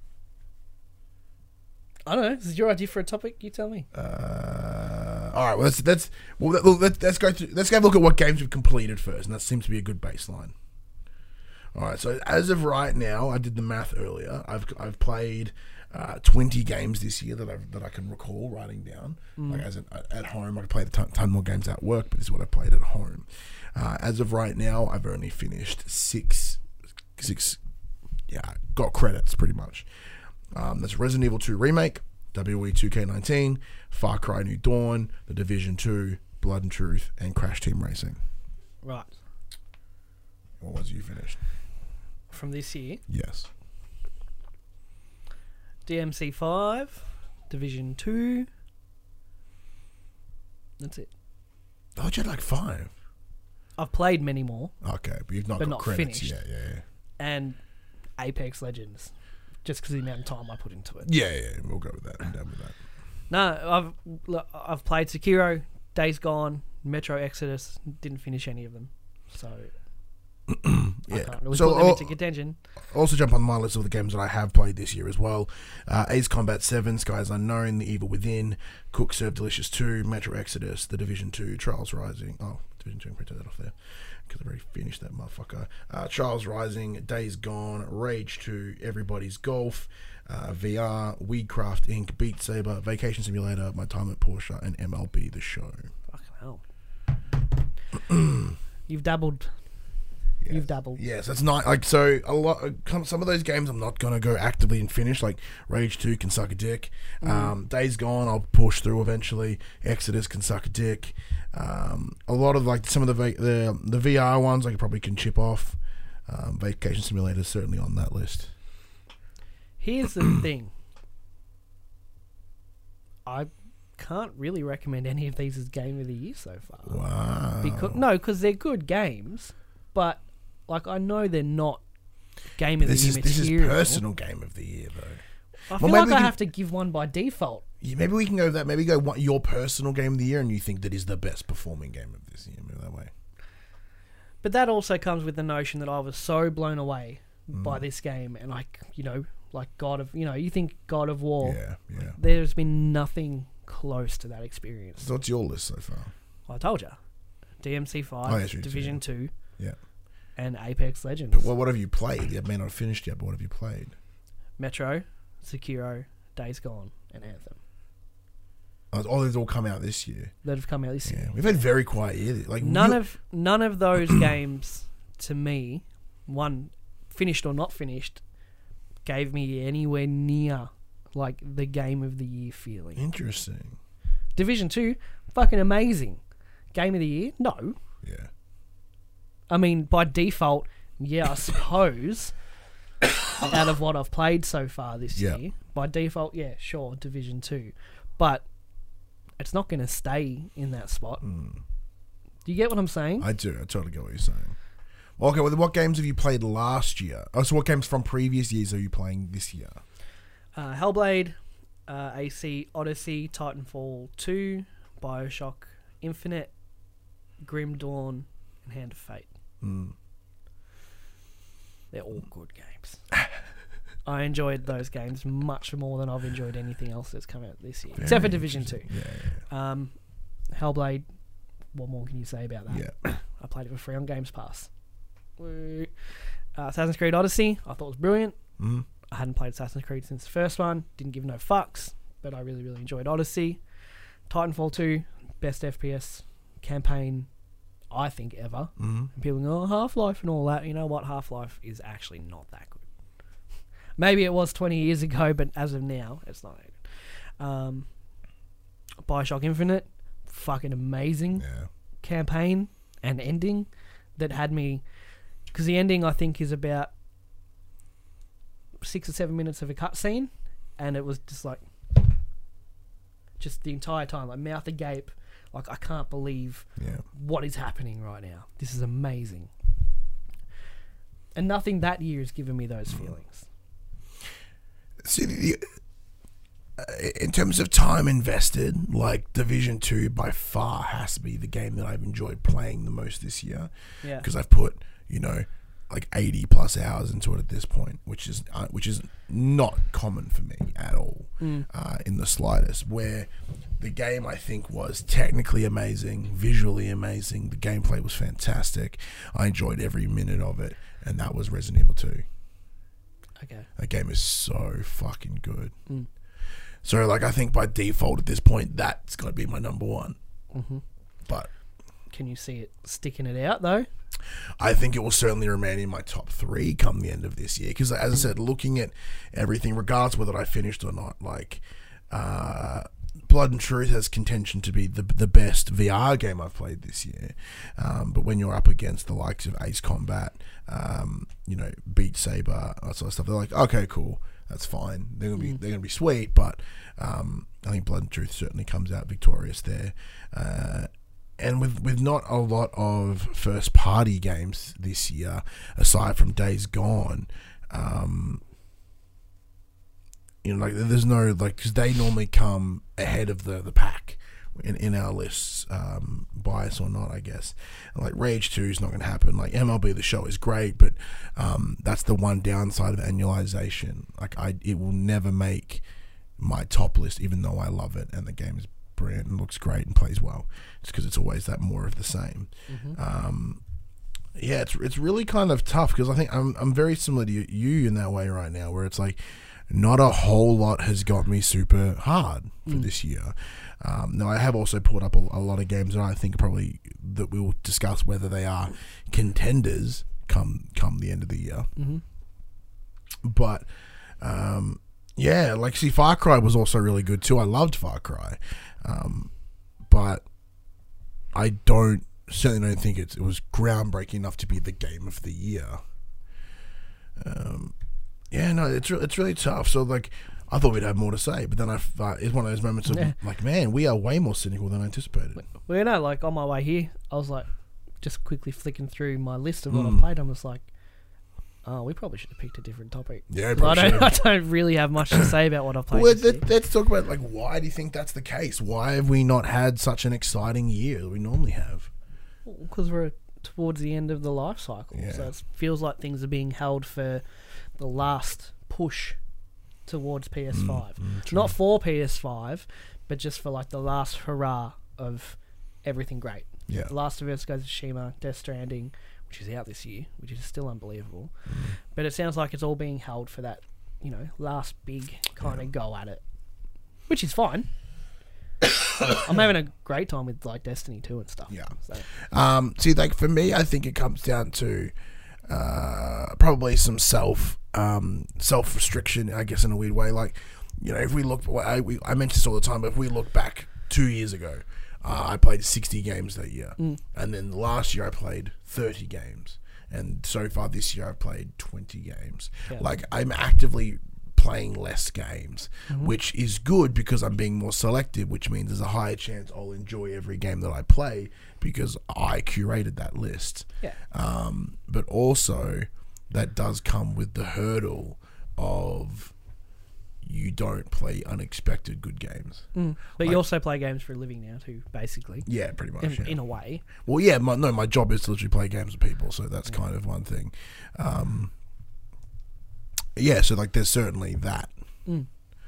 I don't know. This is your idea for a topic. You tell me. Uh, all right, well, let's let's well, let, let's, let's go through. Let's have a look at what games we've completed first, and that seems to be a good baseline. All right, so as of right now, I did the math earlier. I've I've played uh, twenty games this year that I that I can recall writing down. Like as an, at home, I played a ton, ton more games at work, but this is what I played at home. Uh, as of right now, I've only finished six six yeah, got credits pretty much. Um, that's Resident Evil two Remake, W E two K nineteen, Far Cry New Dawn, The Division two, Blood and Truth, and Crash Team Racing. Right. What was you finished? From this year, Yes. D M C five, Division two. That's it. Oh, you had like five. I've played many more, Okay, but you've not But got not credits. finished. Yeah, yeah, yeah. and Apex Legends, just because of the amount of time I put into it. Yeah, yeah, yeah, we'll go with that. I'm down with that. No, I've look, I've played Sekiro, Days Gone, Metro Exodus. Didn't finish any of them, so I Yeah. can't really So, put them oh, into contention. also jump on my list of the games that I have played this year as well. Uh, Ace Combat seven, Skies Unknown, The Evil Within, Cook Serve Delicious two, Metro Exodus, The Division two, Trials Rising. Oh, Division two, I'm going to take that off there because I've already finished that motherfucker. Uh, Trials Rising, Days Gone, Rage two, Everybody's Golf, uh, V R, Weedcraft Incorporated, Beat Saber, Vacation Simulator, My Time at Porsche, and M L B The Show. Fucking hell. You've dabbled. Yes. You've dabbled. Yes, that's not like so. A lot, some of those games I'm not gonna go actively and finish. Like Rage Two can suck a dick. Mm. Um, Days Gone I'll push through eventually. Exodus can suck a dick. Um, a lot of like some of the va- the the V R ones I probably can chip off. Um, Vacation Simulator is certainly on that list. Here's the thing. I can't really recommend any of these as Game of the Year so far. Wow. Because no, because they're good games, but like I know they're not Game of this the Year is this is material. personal Game of the Year though. I Well, feel maybe like we I can- have to give one by default. Yeah, maybe we can go with that. Maybe go what your personal Game of the Year, and you think that is the best performing game of this year. Maybe that way. But that also comes with the notion that I was so blown away by this game, and like you know, like God of you know, you think God of War. Yeah, yeah. There's been nothing close to that experience. So what's your list so far? Well, I told you, D M C five, Oh, yeah, true, Division true, two, Yeah. and Apex Legends. But what, what have you played? You may not have finished yet, but what have you played? Metro, Sekiro, Days Gone, and Anthem Oh, all these all come out this year. that have come out this Yeah, year. we've had a very quiet year. Like None you- of none of those games to me, one finished or not finished, gave me anywhere near like the Game of the Year feeling. Interesting. Division two, fucking amazing. Game of the Year? No. Yeah. I mean, by default, yeah, I suppose. Out of what I've played so far this Yeah. year, by default, yeah, sure, Division two, but it's not going to stay in that spot. Mm. Do you get what I'm saying? I do. I totally get what you're saying. Well, okay, well, what games have you played last year? Oh, so what games from previous years are you playing this year? Uh, Hellblade, uh, A C Odyssey, Titanfall two, Bioshock Infinite, Grim Dawn, and Hand of Fate. Mm. They're all good games. I enjoyed those games much more than I've enjoyed anything else that's come out this year, except for Very Division two. interesting. Yeah, Um, Hellblade, what more can you say about that? yeah, yeah. I played it for free on Games Pass. Woo. Uh, Assassin's Creed Odyssey, I thought it was brilliant. Mm. I hadn't played Assassin's Creed since the first one. Didn't give no fucks, but I really, really enjoyed Odyssey. Titanfall two, best F P S campaign, I think, ever. Mm. And people go, oh, Half-Life and all that. You know what? Half-Life is actually not that good. Maybe it was twenty years ago, but as of now, it's not that good. Um, Bioshock Infinite, fucking amazing Yeah. campaign and ending that had me... Because the ending, I think, is about six or seven minutes of a cutscene, and it was just like... Just the entire time, like mouth agape, like I can't believe Yeah. what is happening right now. This is amazing. And nothing that year has given me those feelings. See, the, uh, in terms of time invested, like Division two by far has to be the game that I've enjoyed playing the most this year. Yeah. Because I've put, you know, like eighty plus hours into it at this point, which is uh, which is not common for me at all, Mm. uh, in the slightest. Where the game, I think, was technically amazing, visually amazing, the gameplay was fantastic. I enjoyed every minute of it, and that was Resident Evil two. Okay. That game is so fucking good. Mm. So, like, I think by default at this point, that's got to be my number one. Mm-hmm. But can you see it sticking it out though? I think it will certainly remain in my top three come the end of this year. Because as I said, looking at everything, regardless whether I finished or not, like uh, Blood and Truth has contention to be the the best V R game I've played this year. Um, but when you're up against the likes of Ace Combat, um, you know, Beat Saber, that sort of stuff, they're like, okay, cool, that's fine. They're gonna be mm. they're gonna be sweet, but um, I think Blood and Truth certainly comes out victorious there. Uh, And with, with not a lot of first party games this year, aside from Days Gone, um, you know, like there's no like because they normally come ahead of the, the pack in, in our lists, um, bias or not, I guess. Like Rage two is not going to happen. Like M L B The Show is great, but um, that's the one downside of annualization. Like I, it will never make my top list, even though I love it and the game is brilliant and looks great and plays well. It's because it's always that more of the same. Mm-hmm. Um, yeah, it's it's really kind of tough because I think I'm I'm very similar to you in that way right now, where it's like not a whole lot has got me super hard for mm. this year. Um, now I have also pulled up a, a lot of games that I think probably that we will discuss whether they are contenders come come the end of the year. Mm-hmm. But um, yeah, like see, Far Cry was also really good too. I loved Far Cry. Um, but I don't certainly don't think it's, it was groundbreaking enough to be the game of the year. Um, yeah, no, it's re- it's really tough. So like, I thought we'd have more to say, but then I uh, it's one of those moments of yeah. like, man, we are way more cynical than I anticipated. Well, you know, like on my way here, I was like, just quickly flicking through my list of what Mm. I played. I'm just like, oh, we probably should have picked a different topic. Yeah, I probably don't, should. I don't really have much to say about what I've played. Well, this let, year. let's talk about like why do you think that's the case? Why have we not had such an exciting year that we normally have? Because we're towards the end of the life cycle, Yeah. so it feels like things are being held for the last push towards P S five. Mm, mm, Not for P S five, but just for like the last hurrah of everything great. Yeah. The Last of Us, Ghost of Tsushima, Death Stranding, which is out this year, which is still unbelievable. Mm. But it sounds like it's all being held for that, you know, last big kind Yeah. of go at it, which is fine. I'm having a great time with like Destiny two and stuff. Yeah. So. Um, see, like for me, I think it comes down to uh, probably some self um, self restriction, I guess, in a weird way. Like, you know, if we look, I, we, I mention this all the time, but if we look back two years ago, uh, I played sixty games that year, Mm. and then last year I played thirty games, and so far this year I've played twenty games. Yeah. Like, I'm actively playing less games, Mhm. which is good because I'm being more selective, which means there's a higher chance I'll enjoy every game that I play because I curated that list. Yeah. Um, but also, that does come with the hurdle of you don't play unexpected good games. Mm. But Like- you also play games for a living now too, basically. Yeah, pretty much. In, yeah. in a way. Well, yeah, my, no, my job is to literally play games with people, so that's kind of one thing. Um, yeah, so like there's certainly that. Mm.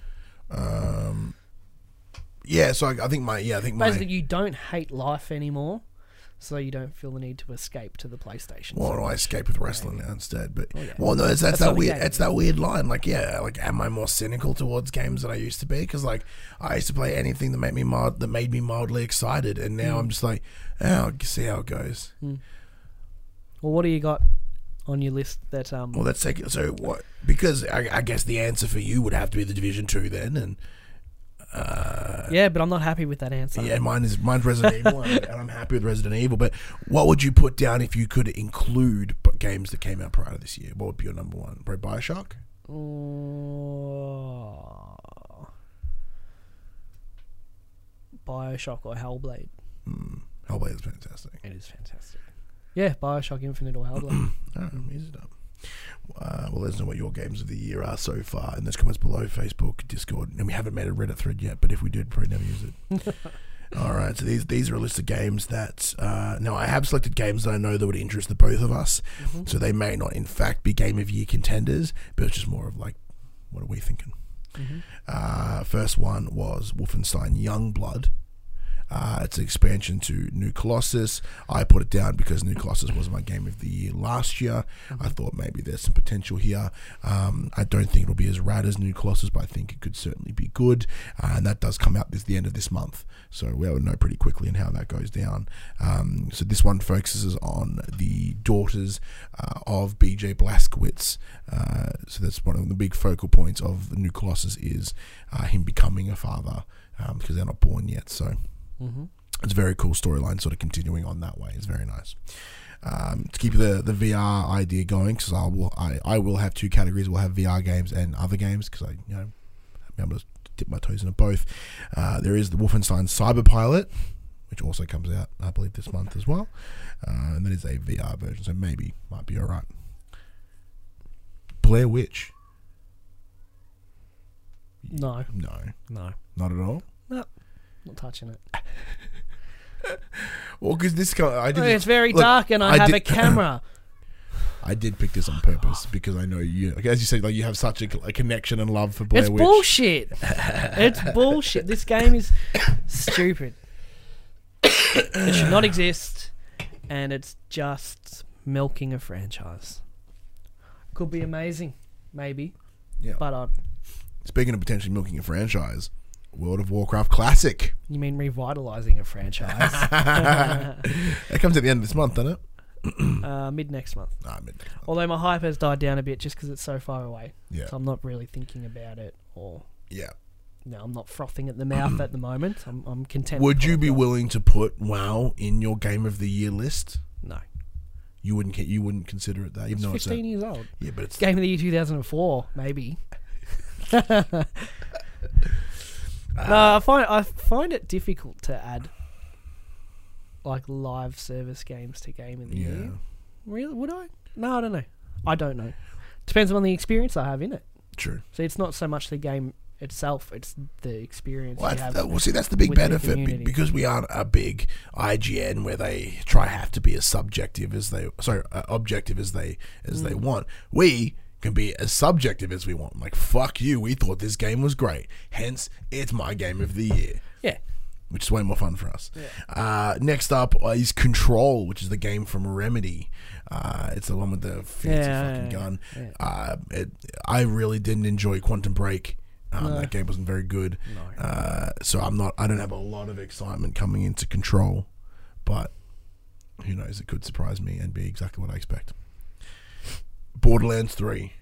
Um, yeah, so I, I think my yeah, I think my Basically, you don't hate life anymore, so you don't feel the need to escape to the PlayStation. well, so I much. escape with wrestling now instead, but Oh, yeah. well, no, it's, that's, That's that not a weird. game. It's that weird line. Like, yeah, like, am I more cynical towards games than I used to be? Because like, I used to play anything that made me mild, that made me mildly excited, and now Mm. I'm just like, oh, I'll see how it goes. Mm. Well, what do you got on your list that um? Well, let's take it. So what? Because I, I guess the answer for you would have to be the Division Two then, and uh, yeah, but I'm not happy with that answer. yeah, mine is mine's Resident Evil, and, and I'm happy with Resident Evil. But what would you put down if you could include b- games that came out prior to this year? What would be your number one? Probably BioShock. Oh. BioShock or Hellblade. Mm, Hellblade is fantastic. It is fantastic. Yeah, BioShock Infinite or Hellblade. Oh, ease it up. Uh, well, let us know what your games of the year are so far in those comments below, Facebook, Discord, and we haven't made a Reddit thread yet, but if we did, probably never use it. All right, so these these are a list of games that uh, now I have selected games that I know that would interest the both of us, Mhm. so they may not in fact be game of year contenders, but it's just more of like, what are we thinking? Mhm. Uh, first one was Wolfenstein Youngblood. Uh, it's an expansion to New Colossus. I put it down because New Colossus was my game of the year last year. Mm-hmm. I thought maybe there's some potential here. Um, I don't think it'll be as rad as New Colossus, but I think it could certainly be good. Uh, and that does come out this the end of this month, so we'll know pretty quickly in how that goes down. Um, so this one focuses on the daughters uh, of B J Blazkowicz. Uh, so that's one of the big focal points of New Colossus is uh, him becoming a father um, because they're not born yet. So. Mm-hmm. It's a very cool storyline, sort of continuing on that way. It's very nice. Um, to keep the, the V R idea going, because I will I, I will have two categories. We'll have V R games and other games because I you know I'm able to dip my toes into both. Uh, there is the Wolfenstein Cyberpilot, which also comes out I believe this month as well, uh, and that is a V R version, so maybe might be alright. Blair Witch. No, no, no, not at all. No. Not touching it. Well, because this kind of, I did. Look, it's very look, dark, and I, I have did, a camera. I did pick this on purpose because I know you, like, as you said, like you have such a, a connection and love for Blair it's Witch. Bullshit. It's bullshit. This game is stupid. It should not exist, and it's just milking a franchise. Could be amazing, maybe. Yeah. But I. Speaking of potentially milking a franchise. World of Warcraft Classic. You mean revitalizing a franchise? It comes at the end of this month, doesn't it? uh, mid next month. Ah, mid next month. Although my hype has died down a bit just because it's so far away. Yeah. So I'm not really thinking about it, or yeah. No, I'm not frothing at the mouth at the moment. I'm, I'm content. Would you be willing to put WoW in your Game of the Year list? No. You wouldn't. You wouldn't consider it that, even it's though fifteen it's years old. Yeah, but it's Game of the Year two thousand four, maybe. No, I find I find it difficult to add like live service games to Game of the yeah. Year. Really? Would I? No, I don't know. I don't know. Depends on the experience I have in it. True. See, it's not so much the game itself; it's the experience well, you have. That, well, see, that's the big benefit be, because we aren't a big I G N where they try have to be as subjective as they, sorry, uh, objective as they as mm. they want. We can be as subjective as we want. Like, fuck you, we thought this game was great. Hence, it's my Game of the Year. Yeah. Which is way more fun for us. Yeah. Uh, next up is Control, which is the game from Remedy. Uh, it's the one with the fancy yeah, fucking yeah, gun. Yeah. Uh, it, I really didn't enjoy Quantum Break. Um, no. That game wasn't very good. No. Uh, so I'm not. I don't have a lot of excitement coming into Control, but who knows? It could surprise me and be exactly what I expect. Borderlands three.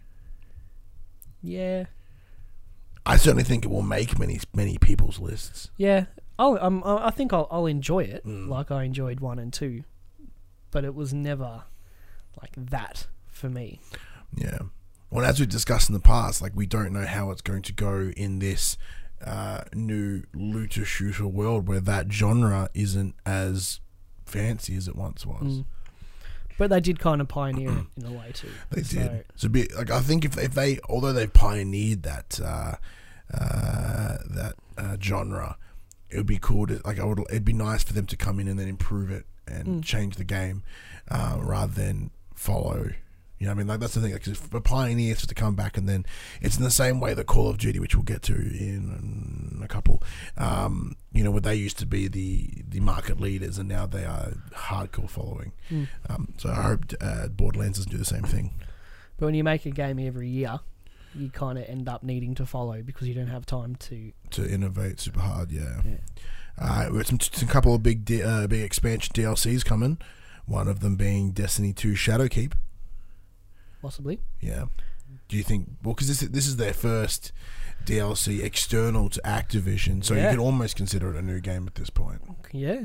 Yeah. I certainly think it will make many many people's lists. Yeah, I'll, um, I think I'll, I'll enjoy it mm. like I enjoyed one and two, but it was never like that for me. Yeah. Well, as we've discussed in the past, like we don't know how it's going to go in this uh, new looter shooter world where that genre isn't as fancy as it once was. Mm. But they did kind of pioneer it in a way too. They so. did. So be like I think if if they, although they've pioneered that uh, uh, that uh, genre, it would be cool to like I would. It'd be nice for them to come in and then improve it and mm. change the game uh, rather than follow. You know what I mean? Like that's the thing. Like for pioneers to come back and then it's in the same way that Call of Duty, which we'll get to in a couple. Um, you know, where they used to be the, the market leaders and now they are hardcore following. Mm. Um, so I hope uh, Borderlands doesn't do the same thing. But when you make a game every year, you kind of end up needing to follow because you don't have time to to innovate super hard. Yeah. yeah. Uh, with some, some couple of big D, uh, big expansion D L Cs coming. One of them being Destiny two Shadowkeep. Possibly. Yeah. Do you think? Well, because this this is their first D L C external to Activision, so yeah. you could almost consider it a new game at this point. Yeah.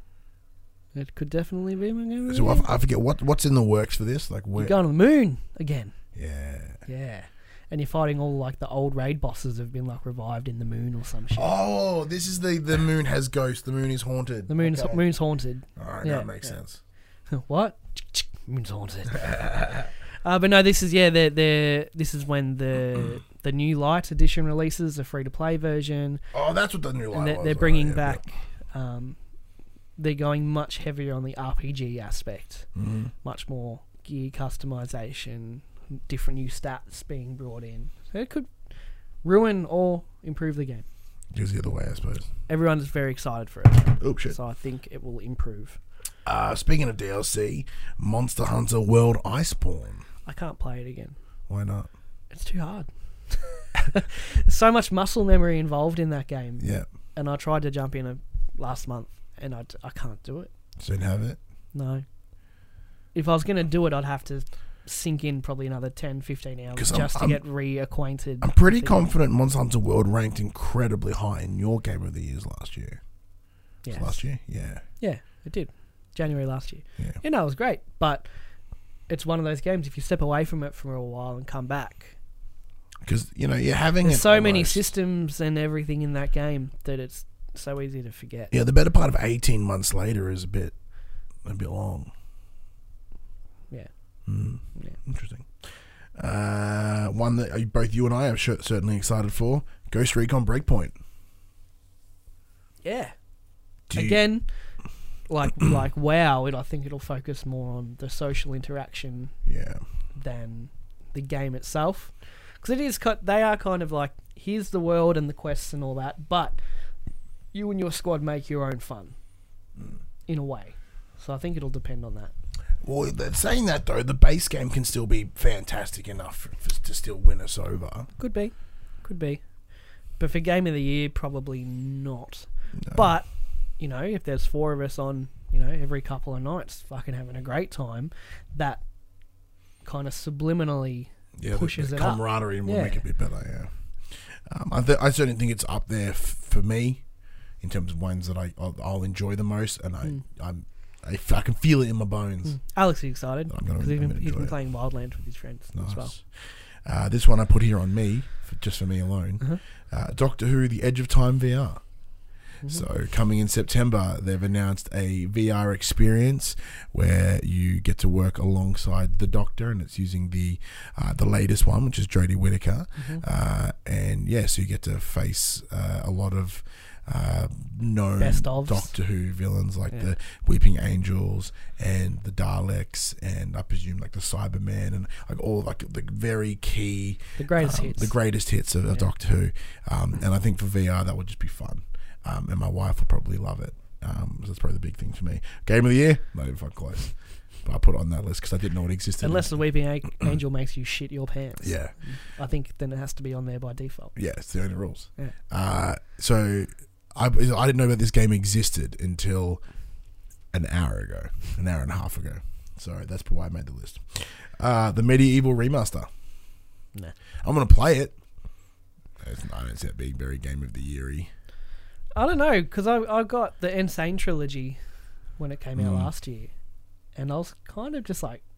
It could definitely be a game. So I, I forget what what's in the works for this. Like where? You're going to the moon again. Yeah. Yeah. And you're fighting all like the old raid bosses have been like revived in the moon or some shit. Oh, this is the the moon has ghosts. The moon is haunted. The moon's okay. moon's haunted. All right, yeah, that makes yeah. sense. What? Moon's haunted. uh, but no, this is yeah. They're, they're, this is when the the new Light edition releases, the free to play version. Oh, that's what the new Light and they're, was. they're bringing oh, yeah, back. yeah. Um, they're going much heavier on the R P G aspect. Mm-hmm. Much more gear customization, different new stats being brought in. So it could ruin or improve the game. Goes the other way, I suppose. Everyone's very excited for it. Oh, shit. So I think it will improve. Uh, speaking of D L C, Monster Hunter World Iceborne. I can't play it again. Why not? It's too hard. There's so much muscle memory involved in that game. Yeah. And I tried to jump in a, last month, and I, I can't do it. Soon have it. No. If I was going to do it, I'd have to sink in probably another ten, fifteen hours 'Cause just I'm- to I'm- get reacquainted. I'm pretty with it. confident Monster Hunter World ranked incredibly high in your Game of the Years last year. Was it Yes. Last year? Yeah. Yeah, it did. January last year. Yeah. Yeah, no, it was great. But it's one of those games, if you step away from it for a while and come back, Because, you know, you're having there's it so many almost- systems and everything in that game that it's so easy to forget. Yeah, the better part of eighteen months later is a bit, a bit long. Yeah. Mm. Yeah. Interesting. Uh, one that uh, both you and I are sh- certainly excited for: Ghost Recon Breakpoint. Yeah. Do you- Again, like like WoW, it, I think it'll focus more on the social interaction yeah, than the game itself, because it is ki- they are kind of like, here's the world and the quests and all that, but you and your squad make your own fun in a way. So I think it'll depend on that. well, th- saying that though, the base game can still be fantastic enough for, for, to still win us over. Could be, could be, but for game of the year, probably not. No. But you know, if there's four of us on, you know, every couple of nights, fucking having a great time, that kind of subliminally yeah, pushes the, the it up. camaraderie will Yeah. make it a bit better. Yeah, um, I, th- I certainly think it's up there f- for me in terms of ones that I I'll, I'll enjoy the most, and I Mm. I'm I, f- I can feel it in my bones. Mm. Alex is excited I'm gonna- because he's I'm been, gonna he's enjoy been it. playing Wildlands with his friends Nice. as well. Uh, this one I put here on me, for, just for me alone. Uh-huh. Uh, Doctor Who: The Edge of Time V R. Mhm. So coming in September, they've announced a V R experience where you get to work alongside the Doctor, and it's using the uh, the latest one, which is Jodie Whittaker. Mhm. Uh, and yeah, so you get to face uh, a lot of uh, known Best ofs. Doctor Who villains like Yeah. the Weeping Angels and the Daleks, and I presume like the Cybermen, and like all like the very key The greatest um, hits. the greatest hits of, of Yeah. Doctor Who. Um, and I think for V R that would just be fun. Um, and my wife will probably love it. Um, so that's probably the big thing for me. Game of the year, not even fucking close. But I put it on that list because I didn't know it existed. Unless the Weeping A- Angel makes you shit your pants. yeah, I think then it has to be on there by default. yeah, it's the only rules. Yeah. Uh, so I, I didn't know about this game existed until an hour ago, an hour and a half ago. So that's why I made the list. Uh, the Medieval remaster. Nah. I'm gonna play it. It's, I don't see it being very Game of the Year-y. I don't know, because I, I got the Insane trilogy when it came out Mm. last year, and I was kind of just like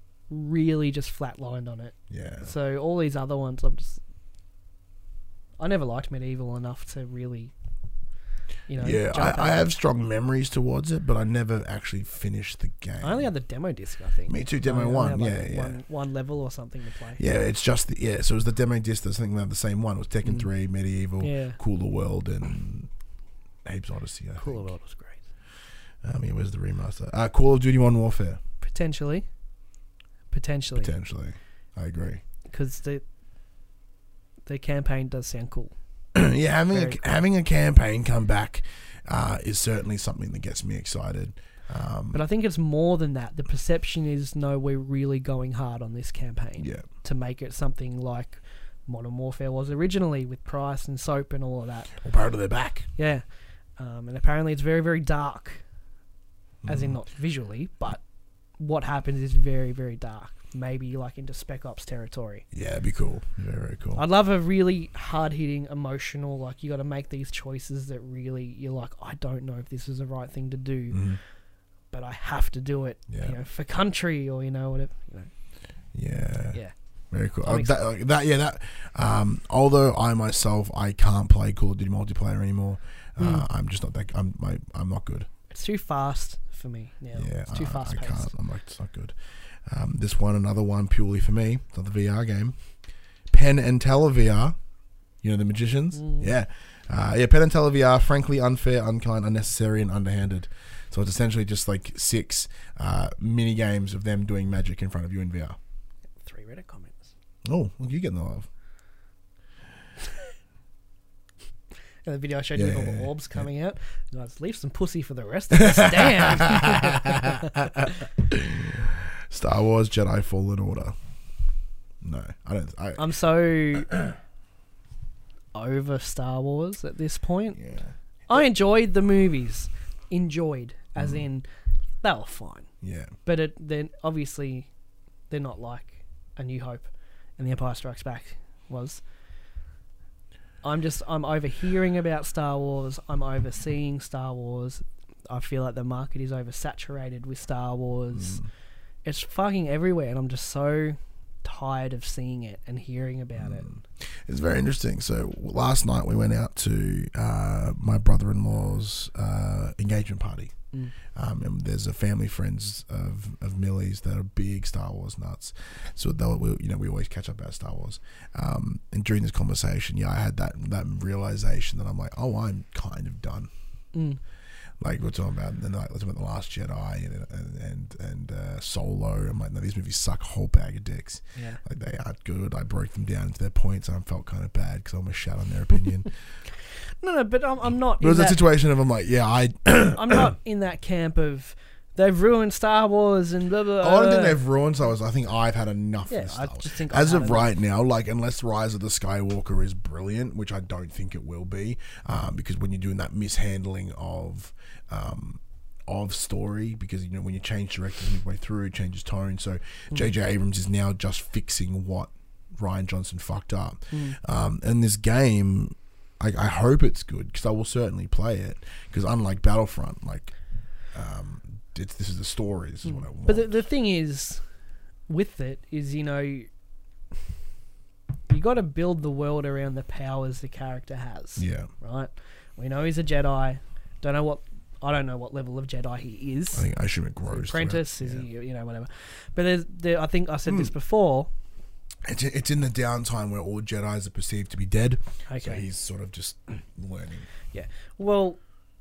really just flatlined on it. Yeah. So all these other ones, I'm just I never liked Medieval enough to really, you know. Yeah, jump I, I at it. have strong memories towards it, but I never actually finished the game. I only had the demo disc, I think. Me too, demo I only one, had, like, yeah, yeah. One, one level or something to play. Yeah, it's just the, yeah. So it was the demo disc. That's something like the same one. It was Tekken Mm. three, Medieval, Yeah. Cooler World, and Apes Odyssey. I Cooler think. World was great. Um, yeah, where's the remaster? Uh, Call of Duty Modern Warfare. Potentially. Potentially. Potentially, I agree. Because the the campaign does sound cool. yeah, having a Very cool. having a campaign come back uh, is certainly something that gets me excited. Um, But I think it's more than that. The perception is, no, we're really going hard on this campaign yeah, to make it something like Modern Warfare was originally, with Price and Soap and all of that. well, apparently they're back. Yeah. Um, and apparently it's very, very dark. As in Mm. not visually, but what happens is very, very dark. Maybe like into Spec Ops territory. Yeah, it'd be cool. Very, very cool. I'd love a really hard-hitting, emotional, like you got to make these choices that really you're like, I don't know if this is the right thing to do, Mhm. but I have to do it, Yeah. you know, for country or you know whatever. You know. Yeah. Yeah. Very cool. I'm Uh, that, uh, that, yeah, that. Um, although I myself, I can't play Call of Duty multiplayer anymore. Uh, Mm. I'm just not that. I'm. My, I'm not good. It's too fast for me now. Yeah, it's too I, fast I paced. can't. I'm like, it's not good. Um, this one, another one, purely for me. Another V R game. Penn and Teller V R. You know the magicians. Mm. Yeah. Uh, yeah. Penn and Teller V R. Frankly, unfair, unkind, unnecessary, and underhanded. So it's essentially just like six uh, mini games of them doing magic in front of you in V R. Three Reddit comments. Oh, well, you getting the love. And the video I showed Yeah, you with all yeah, the yeah. orbs coming out. And I was, leave some pussy for the rest of us. Damn. Star Wars Jedi Fallen Order. No, I don't. I, I'm so over Star Wars at this point. yeah. I enjoyed the movies. Enjoyed, as in, they were fine. Yeah. But it, then obviously, they're not like A New Hope and The Empire Strikes Back was. I'm just, I'm overhearing about Star Wars. I'm overseeing Star Wars. I feel like the market is oversaturated with Star Wars. Mm. It's fucking everywhere, and I'm just so tired of seeing it and hearing about it. It's very interesting. So last night we went out to uh, my brother-in-law's uh, engagement party. Mm. Um, and there's a family friends of, of Millie's that are big Star Wars nuts. So they'll, we, you know, we always catch up about Star Wars. Um, and during this conversation, yeah, I had that that realization that I'm like, oh, I'm kind of done. Mm. Like we're talking about the night, let's about the Last Jedi and and and, and uh, Solo. I'm like, no, these movies suck a whole bag of dicks. Yeah. Like they aren't good. I broke them down into their points, and I felt kind of bad because I almost shat on their opinion. No, no, but I'm, I'm not. But it in was a that, situation of I'm like, yeah, I. I'm not in that camp of they've ruined Star Wars and blah blah. I don't think they've ruined Star Wars. I think I've had enough Yeah, of Star I Wars. just think I've As had of enough. right now, like unless Rise of the Skywalker is brilliant, which I don't think it will be, um, because when you're doing that mishandling of. Um, of story, because you know when you change directors midway through, it changes tone. So Mm. J J Abrams is now just fixing what Rian Johnson fucked up. Mm. Um, and this game, I, I hope it's good because I will certainly play it. Because unlike Battlefront, like um, it's this is the story. This is what I want. But the, the thing is, with it, is you know, you got to build the world around the powers the character has. yeah, Right. We know he's a Jedi. Don't know what. I don't know what level of Jedi he is. I think I assume it grows. Apprentice, throughout. is Yeah. he? You know, whatever. But there's, there, I think I said Hmm. this before. It's it's in the downtime where all Jedis are perceived to be dead. Okay. So he's sort of just learning. Yeah. Well,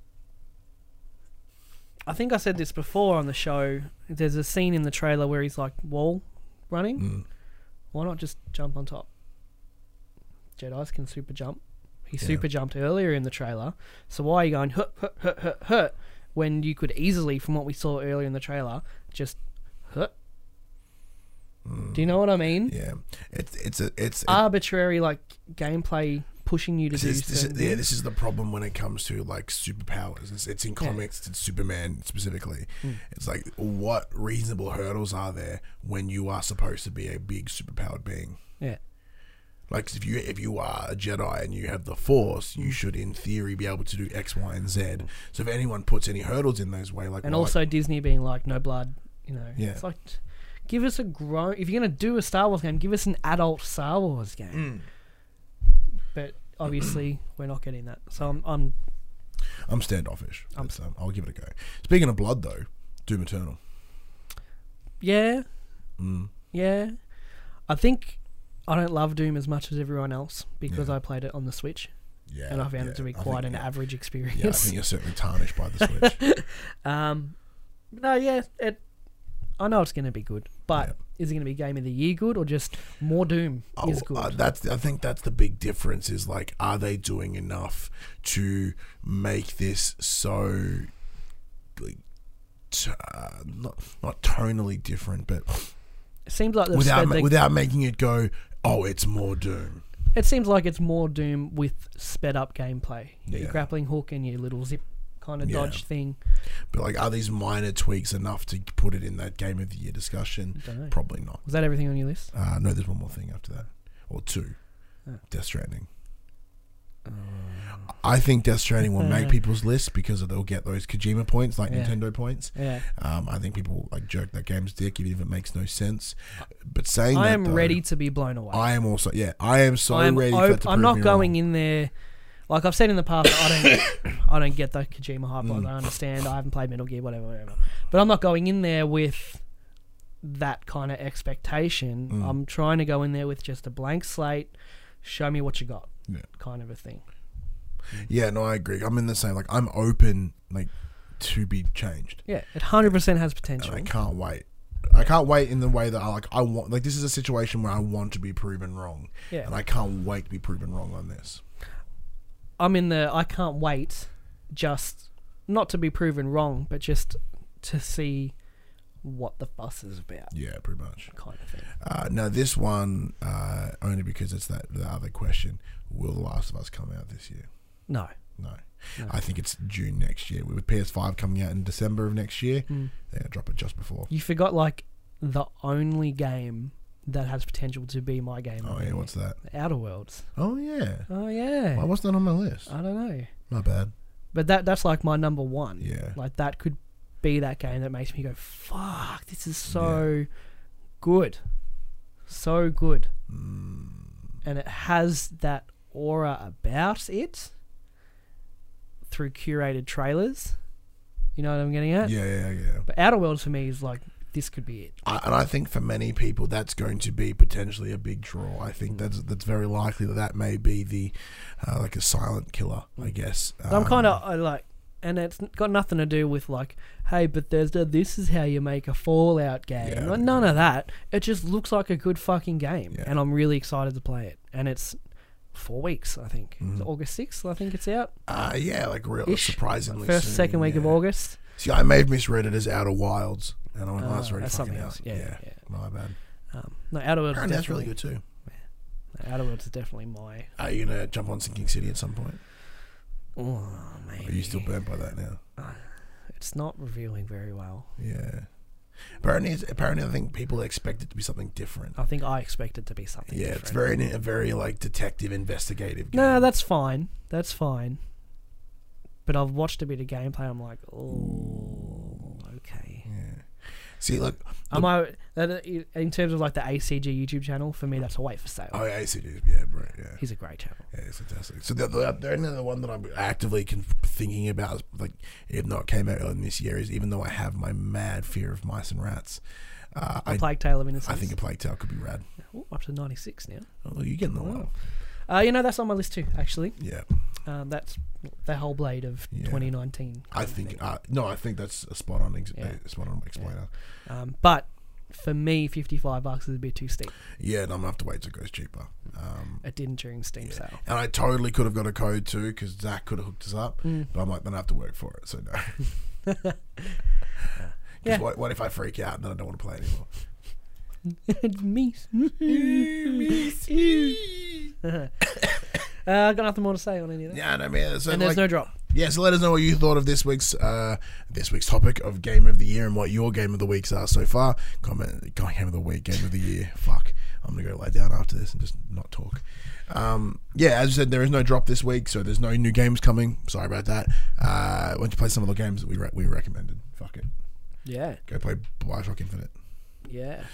I think I said this before on the show. There's a scene in the trailer where he's like wall running. Mm. Why not just jump on top? Jedis can super jump. He Yeah. super jumped earlier in the trailer. So why are you going hut hut hut hut hut when you could easily, from what we saw earlier in the trailer, just hut? Mm. Do you know what I mean? Yeah, it's it's a it's. It, Arbitrary like gameplay pushing you to This do. is, this is, certain yeah, things. this is the problem when it comes to like superpowers. It's, it's in Yeah. comics, it's Superman specifically. Mm. It's like, what reasonable hurdles are there when you are supposed to be a big superpowered being? Yeah. Like if you if you are a Jedi and you have the Force, Mm. you should in theory be able to do X, Y, and Z. So if anyone puts any hurdles in those way, like And why- also Disney being like no blood, you know. Yeah. It's like, give us a grown. If you're gonna do a Star Wars game, give us an adult Star Wars game. Mm. But obviously, we're not getting that. So I'm, I'm I'm standoffish. I'm- But, um, I'll give it a go. Speaking of blood, though, Doom Eternal. yeah, Mm. yeah. I think I don't love Doom as much as everyone else because Yeah. I played it on the Switch Yeah, and I found yeah, it to be I quite think- an average Yeah, I experience. think you're certainly tarnished by the Switch. um, no, yeah, it. I know it's going to be good, but Yeah. is it going to be Game of the Year good or just more Doom Oh, is good? uh, that's I think that's the big difference. Is like, are they doing enough to make this so, like, t- uh, not not tonally different, but It seems like they've without spent ma- the- without making it go, oh, it's more Doom. It seems like it's more Doom with sped up gameplay. You got Yeah. your grappling hook and your little zip kind of Yeah. dodge thing. But like, are these minor tweaks enough to put it in that Game of the Year discussion? Don't know. Probably not. Was that everything on your list? Uh, no, there's one more thing after that, or two. Oh. Death Stranding. I think Death Stranding will make people's lists because they'll get those Kojima points, like Yeah. Nintendo points. Yeah. Um, I think people like jerk that game's dick, even if it makes no sense. But saying I that, am though, ready to be blown away. I am also, yeah, I am so I'm, ready op- for that to I'm prove not me going wrong. in there. Like I've said in the past, I don't, I don't get the Kojima hype. Like Mm. I understand. I haven't played Metal Gear, whatever, whatever. But I'm not going in there with that kind of expectation. Mm. I'm trying to go in there with just a blank slate. Show me what you got, Yeah. kind of a thing. Yeah, no, I agree. I'm in the same. Like, I'm open, like, to be changed, Yeah, it one hundred percent has and potential. I can't wait. I can't wait in the way that I like. I want like this is a situation where I want to be proven wrong, Yeah. and I can't wait to be proven wrong on this. I'm in the I can't wait, just not to be proven wrong, but just to see what the fuss is about, Yeah, pretty much. kind of thing. Uh, no, this one uh, only because it's that the other question: will The Last of Us come out this year? No. No. No. I think it's June next year. With P S five coming out in December of next year, Mm. they're gonna drop it just before. You forgot like the only game that has potential to be my game. Oh of the yeah, year. what's that? Outer Worlds. Oh yeah. Oh yeah. Why wasn't that on my list? I don't know, My bad. but that that's like my number one. Yeah. Like that could be that game that makes me go, fuck, this is so good, so good, Mm. and it has that aura about it through curated trailers. You know what I'm getting at? Yeah, yeah, yeah. But Outer Worlds for me is like, this could be it. I, and I think for many people that's going to be potentially a big draw. I think that's that's very likely that that may be the uh, like a silent killer, I guess. So I'm Um, kind of like, and it's got nothing to do with like, hey, Bethesda, this is how you make a Fallout game. Yeah, Like, none of that. It just looks like a good fucking game, Yeah. and I'm really excited to play it. And it's four weeks, I think. Is Mm-hmm. it August sixth, I think it's out. Uh, yeah, like real Ish. surprisingly First, soon, second week of yeah. August. See, I may have misread it as Outer Wilds, and I went, oh, Uh, that's already that's fucking something out. else. Yeah, yeah. My bad. Um, no, Outer Worlds is Apparently that's really definitely, good too. Outer Worlds is definitely my. Are you gonna jump on Sinking City at some point? Oh, man. Are you still burnt by that now? It's not revealing very well. Yeah. Apparently, it's, apparently, I think people expect it to be something different. I think I expect it to be something Yeah, different. it's very a very like detective investigative. Game. No, that's fine. That's fine. But I've watched a bit of gameplay. I'm like, oh, okay. Yeah. See, look. Am I that in terms of like the A C G YouTube channel? For me, that's a wait for sale. Oh, yeah, A C D. Yeah, bro. Yeah. He's a great channel. Yeah, it's fantastic. So the, the, the only other one that I'm actively con- thinking about, like, even though it came out earlier this year, is even though I have my mad fear of mice and rats, uh, A I, Plague Tale of Innocence. I think a Plague Tale could be rad. Ooh, up to ninety-six now. Oh, you're getting the Wow. love. Uh, you know, that's on my list too. Actually, Yeah, um, that's the whole blade of Yeah. twenty nineteen. I think. Uh, no, I think that's a spot on. Ex- Yeah. a spot on explainer. Um, but for me, fifty-five bucks is a bit too steep. Yeah, and I'm gonna have to wait till it goes cheaper. Um, It didn't during Steam yeah. sale. And I totally could have got a code too because Zach could have hooked us up, Mm. but I'm like, then I have to work for it. So no. 'Cause Yeah. What, what if I freak out and then I don't want to play anymore? Meat. uh, I got nothing more to say on any of that. Yeah, no, man. So and there's like, no drop. yeah, so let us know what you thought of this week's uh, this week's topic of Game of the Year and what your Game of the Weeks are so far. Comment, Game of the Week, Game of the Year. Fuck, I'm gonna go lay down after this and just not talk. Um, yeah, as I said, there is no drop this week, so there's no new games coming. Sorry about that. Uh, why don't you play some of the games that we re- we recommended? Fuck it, Yeah. go play Bioshock Infinite. Yeah.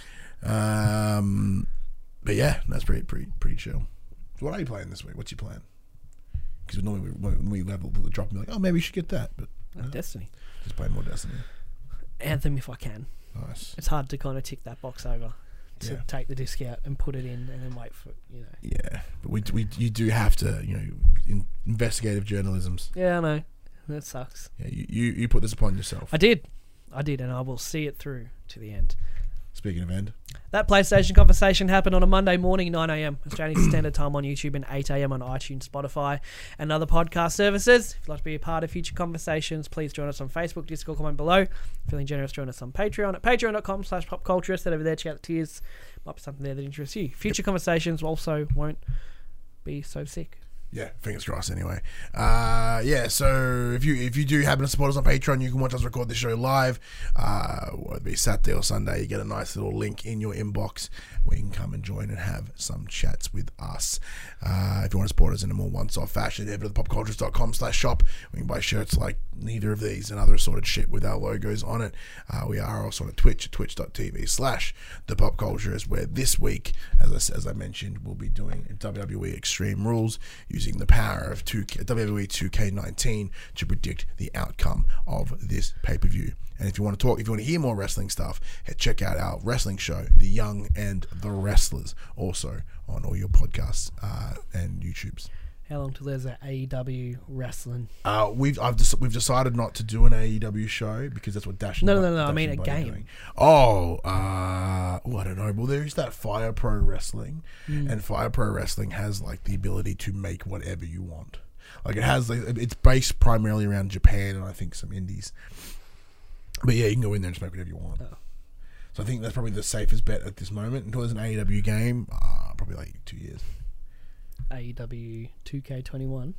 Um, but yeah, that's pretty pretty pretty chill. So what are you playing this week? What's your plan? Because normally we, when we level the drop, and be like, oh, maybe you should get that, but Uh, Destiny. just play more Destiny. Anthem if I can. Nice. It's hard to kind of tick that box over to Yeah. take the disc out and put it in and then wait for, you know. Yeah, but we, we you do have to, you know, in investigative journalisms. Yeah, I know. That sucks. Yeah, you, you, you put this upon yourself. I did. I did, and I will see it through to the end. Speaking of end, That PlayStation conversation happened on a Monday morning, nine a.m. Australian Standard Time on YouTube and eight a.m. on iTunes, Spotify, and other podcast services. If you'd like to be a part of future conversations, please join us on Facebook, Discord, comment below. Feeling generous, join us on Patreon at patreon.com slash popculturist. Head over there, check out the tiers. Might be something there that interests you. Future conversations also won't be so sick. yeah, fingers crossed. Anyway, uh, yeah. So if you if you do happen to support us on Patreon, you can watch us record this show live. Uh, whether it be Saturday or Sunday, you get a nice little link in your inbox where you can come and join and have some chats with us. Uh, if you want to support us in a more once-off fashion, head to the popculturist dot com slash shop. We can buy shirts like neither of these and other assorted shit with our logos on it. Uh, we are also on Twitch at twitch.tv slash the popculturist, where this week, as I, as I mentioned, we'll be doing W W E Extreme Rules, using the power of two K, W W E two K nineteen to predict the outcome of this pay-per-view. And if you want to talk, if you want to hear more wrestling stuff, head check out our wrestling show, The Young and the Wrestlers, also on all your podcasts uh, and YouTubes. How long till there's an A E W wrestling? Uh, we've I've dec- we've decided not to do an A E W show because that's what Dash. and No, no, Bu- no, no, I Dash mean and a Buddy are game. doing. Oh, uh, oh, I don't know. Well, there's that Fire Pro Wrestling, Mm. and Fire Pro Wrestling has like the ability to make whatever you want. Like it has, like, it's based primarily around Japan and I think some indies. But yeah, you can go in there and just make whatever you want. Oh. So I think that's probably the safest bet at this moment. Until there's an A E W game, uh, probably like two years. A E W two K twenty-one.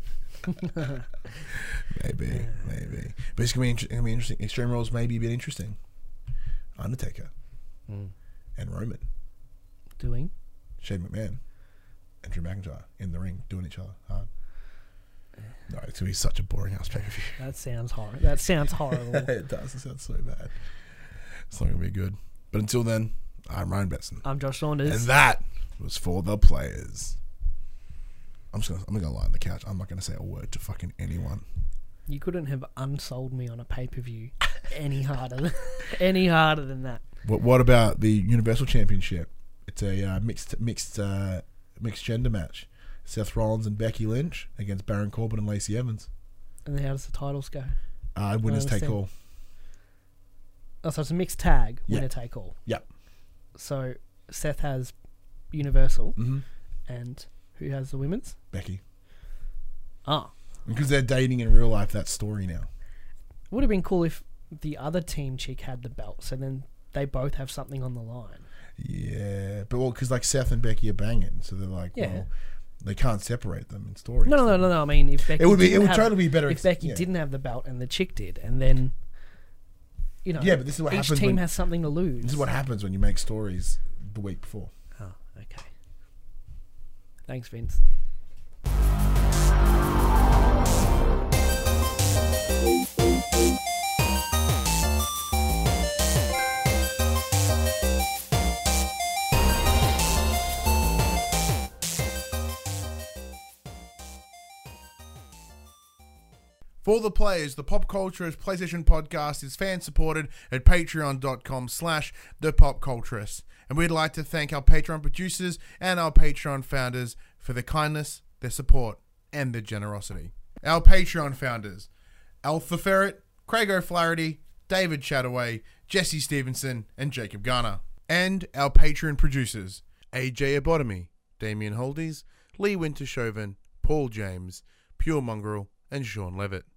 Maybe, maybe. But it's gonna be, inter- gonna be interesting. Extreme Rules may be a bit interesting. Undertaker Mm. and Roman, Doing? Shane McMahon, and Drew McIntyre in the ring doing each other hard. No, it's gonna be such a boring house pay per view. That sounds horrible. That sounds horrible. It does. It sounds so bad. It's not gonna be good. But until then, I'm Ryan Betson, I'm Josh Saunders. and that was For the Players. I'm just gonna, I'm gonna lie on the couch. I'm not gonna say a word to fucking anyone. You couldn't have unsold me on a pay per view any harder, than, any harder than that. What What about the Universal Championship? It's a uh, mixed mixed uh, mixed gender match. Seth Rollins and Becky Lynch against Baron Corbin and Lacey Evans. And then how does the titles go? Uh, winners take understand. all. Oh, so it's a mixed tag, Yeah. winner take all. Yep. So Seth has Universal, Mm-hmm. and who has the women's? Becky. Ah, Because they're dating in real life, that story now. would have been cool if the other team chick had the belt, so then they both have something on the line. Yeah, but well, because like Seth and Becky are banging, so they're like, Yeah. well, they can't separate them in stories. No, no, no, no, no. I mean, if Becky It would be, it didn't would have- totally be better if ex- Becky yeah. didn't have the belt and the chick did, and then you know, Yeah, but this is what each happens team when- has something to lose. This is what happens when you make stories the week before. Oh, okay. Thanks, Vince. For the Players, the Pop Culturist PlayStation podcast is fan supported at patreon.com slash the Pop Culturist. And we'd like to thank our Patreon producers and our Patreon founders for their kindness, their support, and their generosity. Our Patreon founders, Alpha Ferret, Craig O'Flaherty, David Chataway, Jesse Stevenson, and Jacob Garner. And our Patreon producers, A J Abotomy, Damien Holdies, Lee Wintershoven, Paul James, Pure Mongrel, and Sean Levitt.